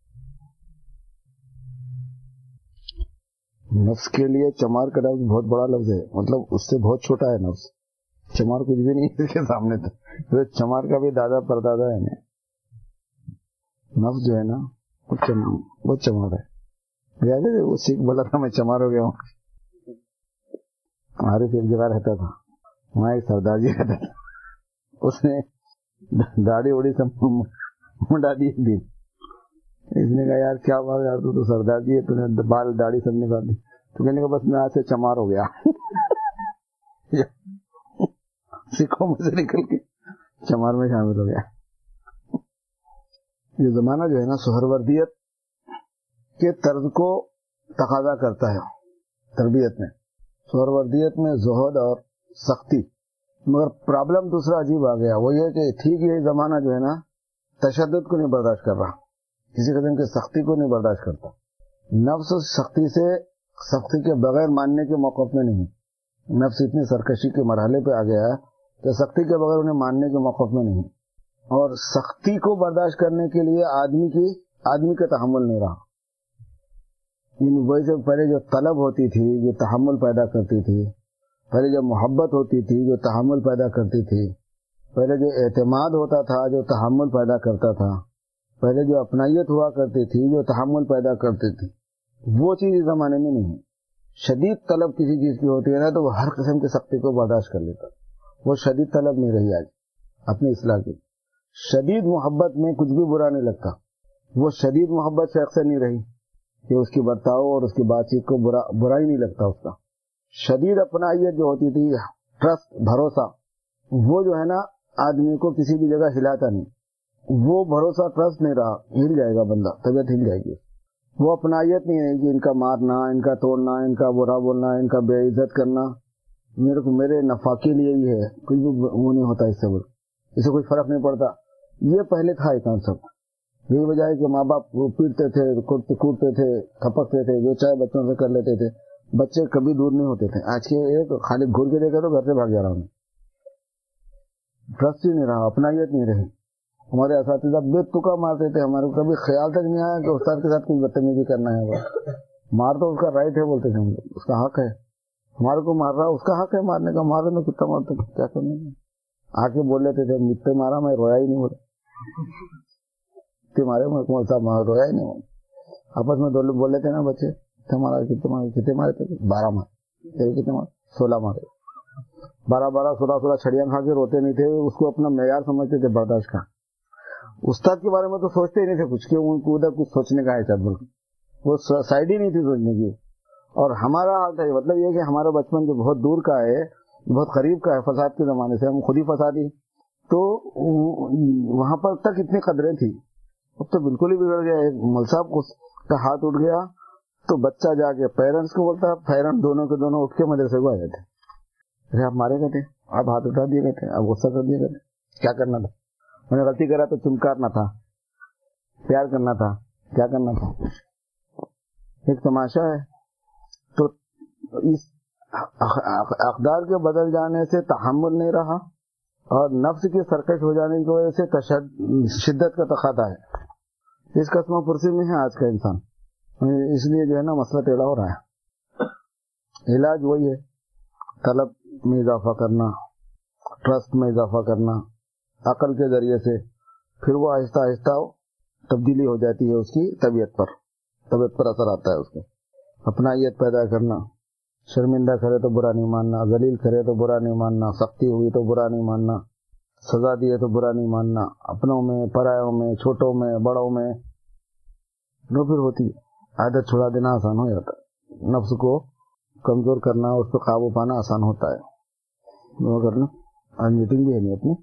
نفس کے لیے چمار کا لفظ بہت بڑا لفظ ہے, مطلب اس سے بہت چھوٹا ہے نفس. چمار کچھ بھی نہیں اس کے سامنے تھا. چمار کا بھی دادا پردادا ہے. نفس جو ہے نا وہ چمار ہے. وہ سکھ بولا تھا میں چمار ہو گیا ہوں. ہمارے ایک جگہ رہتا تھا, وہاں ایک سردار جی رہتا تھا. اس نے داڑھی اوڑی سب منڈا دی ایک دن. اس نے کہا یار کیا بات یار, تو سردار جی ہے, تو نے بال داڑھی سب نکال دی. تو کہنے کا بس میں آج سے چمار ہو گیا. سکھوں میں سے نکل کے چمار میں شامل ہو گیا. یہ زمانہ جو ہے نا سہروردیت کے طرز کو تقاضا کرتا ہے تربیت میں. سہروردیت میں زہد اور سختی. مگر پرابلم دوسرا عجیب آ گیا, وہ یہ کہ ٹھیک یہ زمانہ جو ہے نا تشدد کو نہیں برداشت کر رہا, کسی قسم کی سختی کو نہیں برداشت کرتا. نفس سختی سے سختی کے بغیر ماننے کے موقف میں نہیں. نفس اتنی سرکشی کے مرحلے پہ آ گیا ہے کہ سختی کے بغیر انہیں ماننے کے موقف میں نہیں. اور سختی کو برداشت کرنے کے لیے آدمی کی آدمی کا تحمل نہیں رہا. یعنی وہی جو پہلے جو طلب ہوتی تھی جو تحمل پیدا کرتی تھی, پہلے جو محبت ہوتی تھی جو تحمل پیدا کرتی تھی, پہلے جو اعتماد ہوتا تھا جو تحمل پیدا کرتا تھا, پہلے جو اپنائیت ہوا کرتی تھی جو تحمل پیدا کرتی تھی, وہ چیز اس زمانے میں نہیں ہے. شدید طلب کسی چیز کی ہوتی ہے نا تو وہ ہر قسم کی سختی کو برداشت کر لیتا. وہ شدید طلب نہیں رہی آج اپنی اصلاح کی. شدید محبت میں کچھ بھی برا نہیں لگتا. وہ شدید محبت سے اکثر نہیں رہی کہ اس کی برتاؤ اور اس کی بات چیت کو برا برا ہی نہیں لگتا اس کا. شدید اپنائیت جو ہوتی تھی, ٹرسٹ, بھروسہ, وہ جو ہے نا آدمی کو کسی بھی جگہ ہلاتا نہیں. وہ بھروسہ ٹرسٹ نہیں رہا, ہل جائے گا بندہ, طبیعت ہل جائے گی. وہ اپنائیت نہیں رہے گی, ان کا مارنا, ان کا توڑنا, ان کا برا بولنا, ان کا بے عزت کرنا میرے کو میرے نفع کے لیے ہی ہے, کچھ بھی وہ نہیں ہوتا اس سے, اسے کوئی فرق نہیں پڑتا. یہ پہلے تھا یہ کانسیپٹ. یہی وجہ ہے کہ ماں باپ پیٹتے تھے, کوٹتے تھے, تھپکتے تھے, جو چاہے بچوں سے کر لیتے تھے. بچے کبھی دور نہیں ہوتے تھے. آج کے ایک خالی گھور کے دیکھا تو گھر سے بھاگ جا رہا ہوں. ٹرسٹ ہی نہیں رہا, اپنائیت نہیں رہی. ہمارے اساتذہ بے تکا مارتے تھے, ہمارے کو کبھی خیال تک نہیں آیا کہ استاد کے ساتھ کوئی بدتمیزی کرنا ہے. وہ مار تو اس کا رائٹ ہے بولتے تھے ہم لوگ, اس کا حق ہے. ہمارے کو مار رہا, اس کا حق ہے مارنے کا. مارے میں کتنا مارتے کیا کرنے میں. آ کے بول لیتے تھے مجھ پہ مارا, میں رویا ہی نہیں. بولے مارے میں صاحب رویا ہی نہیں. آپس میں دو لوگ بول لیتے نا بچے, مارا کتنے مارے کتنے مارے تھے, بارہ مارے, کتنے مارے, سولہ مارے. بارہ بارہ سولہ سولہ چھڑیاں کھا کے روتے نہیں تھے. اس کو اپنا معیار سمجھتے تھے برداشت کا. استاد کے بارے میں تو سوچتے ہی نہیں تھے کچھ, کہ ان کو ادھر کچھ سوچنے کا ہے چل بول, وہ سائڈ ہی نہیں تھی سوچنے کی. اور ہمارا حال تھا, مطلب یہ کہ ہمارا بچپن جو بہت دور کا ہے, بہت قریب کا ہے فساد کے زمانے سے, ہم خود ہی فسادی, تو وہاں پر تک اتنی قدریں تھی. اب تو بالکل ہی بگڑ گیا. ایک مول صاحب کا ہاتھ اٹھ گیا تو بچہ جا کے پیرنٹس کو بولتا, پیرنٹ دونوں کے دونوں اٹھ کے مدرسے کو آ جاتے. ارے آپ مارے گئے تھے, آپ ہاتھ اٹھا دیے گئے تھے, آپ غصہ کر دیے گئے تھے, کیا کرنا تھا, میں نے غلطی کرا تو چمکارنا تھا, پیار کرنا تھا, کیا کرنا تھا. ایک تماشا ہے. تو اس اقدار کے بدل جانے سے تحمل نہیں رہا, اور نفس کے سرکش ہو جانے کی وجہ سے شدت کا تقاضا ہے. اس قسم پرسی میں ہے آج کا انسان. اس لیے جو ہے نا مسئلہ ٹیڑھا ہو رہا ہے. علاج وہی ہے, طلب میں اضافہ کرنا, ٹرسٹ میں اضافہ کرنا, عقل کے ذریعے سے. پھر وہ آہستہ آہستہ تبدیلی ہو جاتی ہے اس کی طبیعت پر, طبیعت پر اثر آتا ہے اس کے. اپنائیت پیدا کرنا, شرمندہ کرے تو برا نہیں ماننا, ذلیل کرے تو برا نہیں ماننا, سختی ہوئی تو برا نہیں ماننا, سزا دیے تو برا نہیں ماننا. اپنوں میں, پرایوں میں, چھوٹوں میں, بڑوں میں جو پھر ہوتی عادت چھڑا دینا آسان ہو جاتا ہے. نفس کو کمزور کرنا, اس پہ قابو پانا آسان ہوتا ہے. وہ کرنا. آج میٹنگ بھی ہے نہیں اپنی.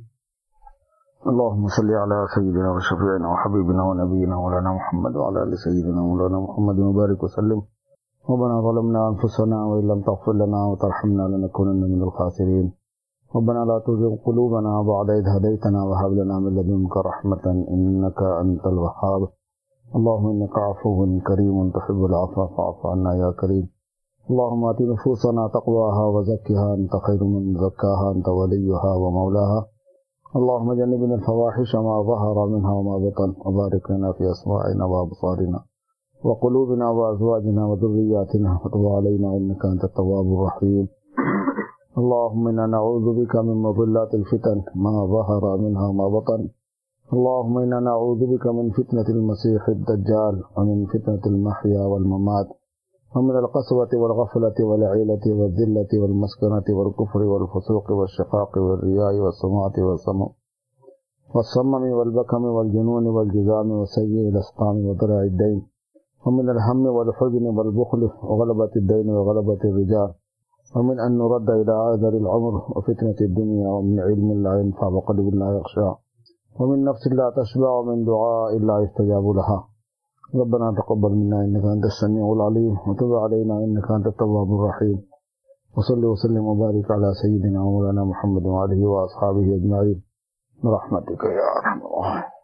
اللهم صل على سيدنا وشفيعنا وحبيبنا ونبينا مولانا محمد وعلى ال سيدنا مولانا محمد وبارك وسلم. ربنا ظلمنا انفسنا وان لم تغفر لنا وترحمنا لنكونن من الخاسرين. ربنا لا تزغ قلوبنا بعد إذ هديتنا وهب لنا من لدنك رحمة إنك أنت الوهاب. اللهم إنك عفو كريم تحب العفو فاعف عنا يا كريم. اللهم آت نفوسنا تقواها وزكها أنت خير من زكاها أنت وليها ومولاها. اللهم جنبنا الفواحش ما ظهر منها وما بطن وبارك لنا في أسماعنا وأبصارنا وقلوبنا وأزواجنا وذرياتنا وتب علينا إنك أنت التواب الرحيم. اللهم إنا نعوذ بك من مضلات الفتن ما ظهر منها وما بطن. اللهم إنا نعوذ بك من فتنة المسيح الدجال ومن فتنة المحيا والممات ومن القسوة والغفلة والعيلة والذلة والمسكنة والكفر والفسوق والشقاق والرياء والسمعة والسمع والصمم والبكم والجنون والجذام وسيء الأسقام وضرع الدين ومن الهم والحزن والبخل وغلبة الدين وغلبة الرجال ومن أن نرد إلى عاذر العمر وفتنة الدنيا ومن علم لا ينفع وقلب لا يخشع ومن نفس لا تشبع ومن دعاء لا يستجاب لها. ربنا تقبل منا إنك أنت السميع العليم وتب علينا إنك أنت التواب الرحيم. وصل وسلم وبارك على سيدنا ومولانا محمد وعليه وأصحابه أجمعين برحمتك يا أرحم الراحمين.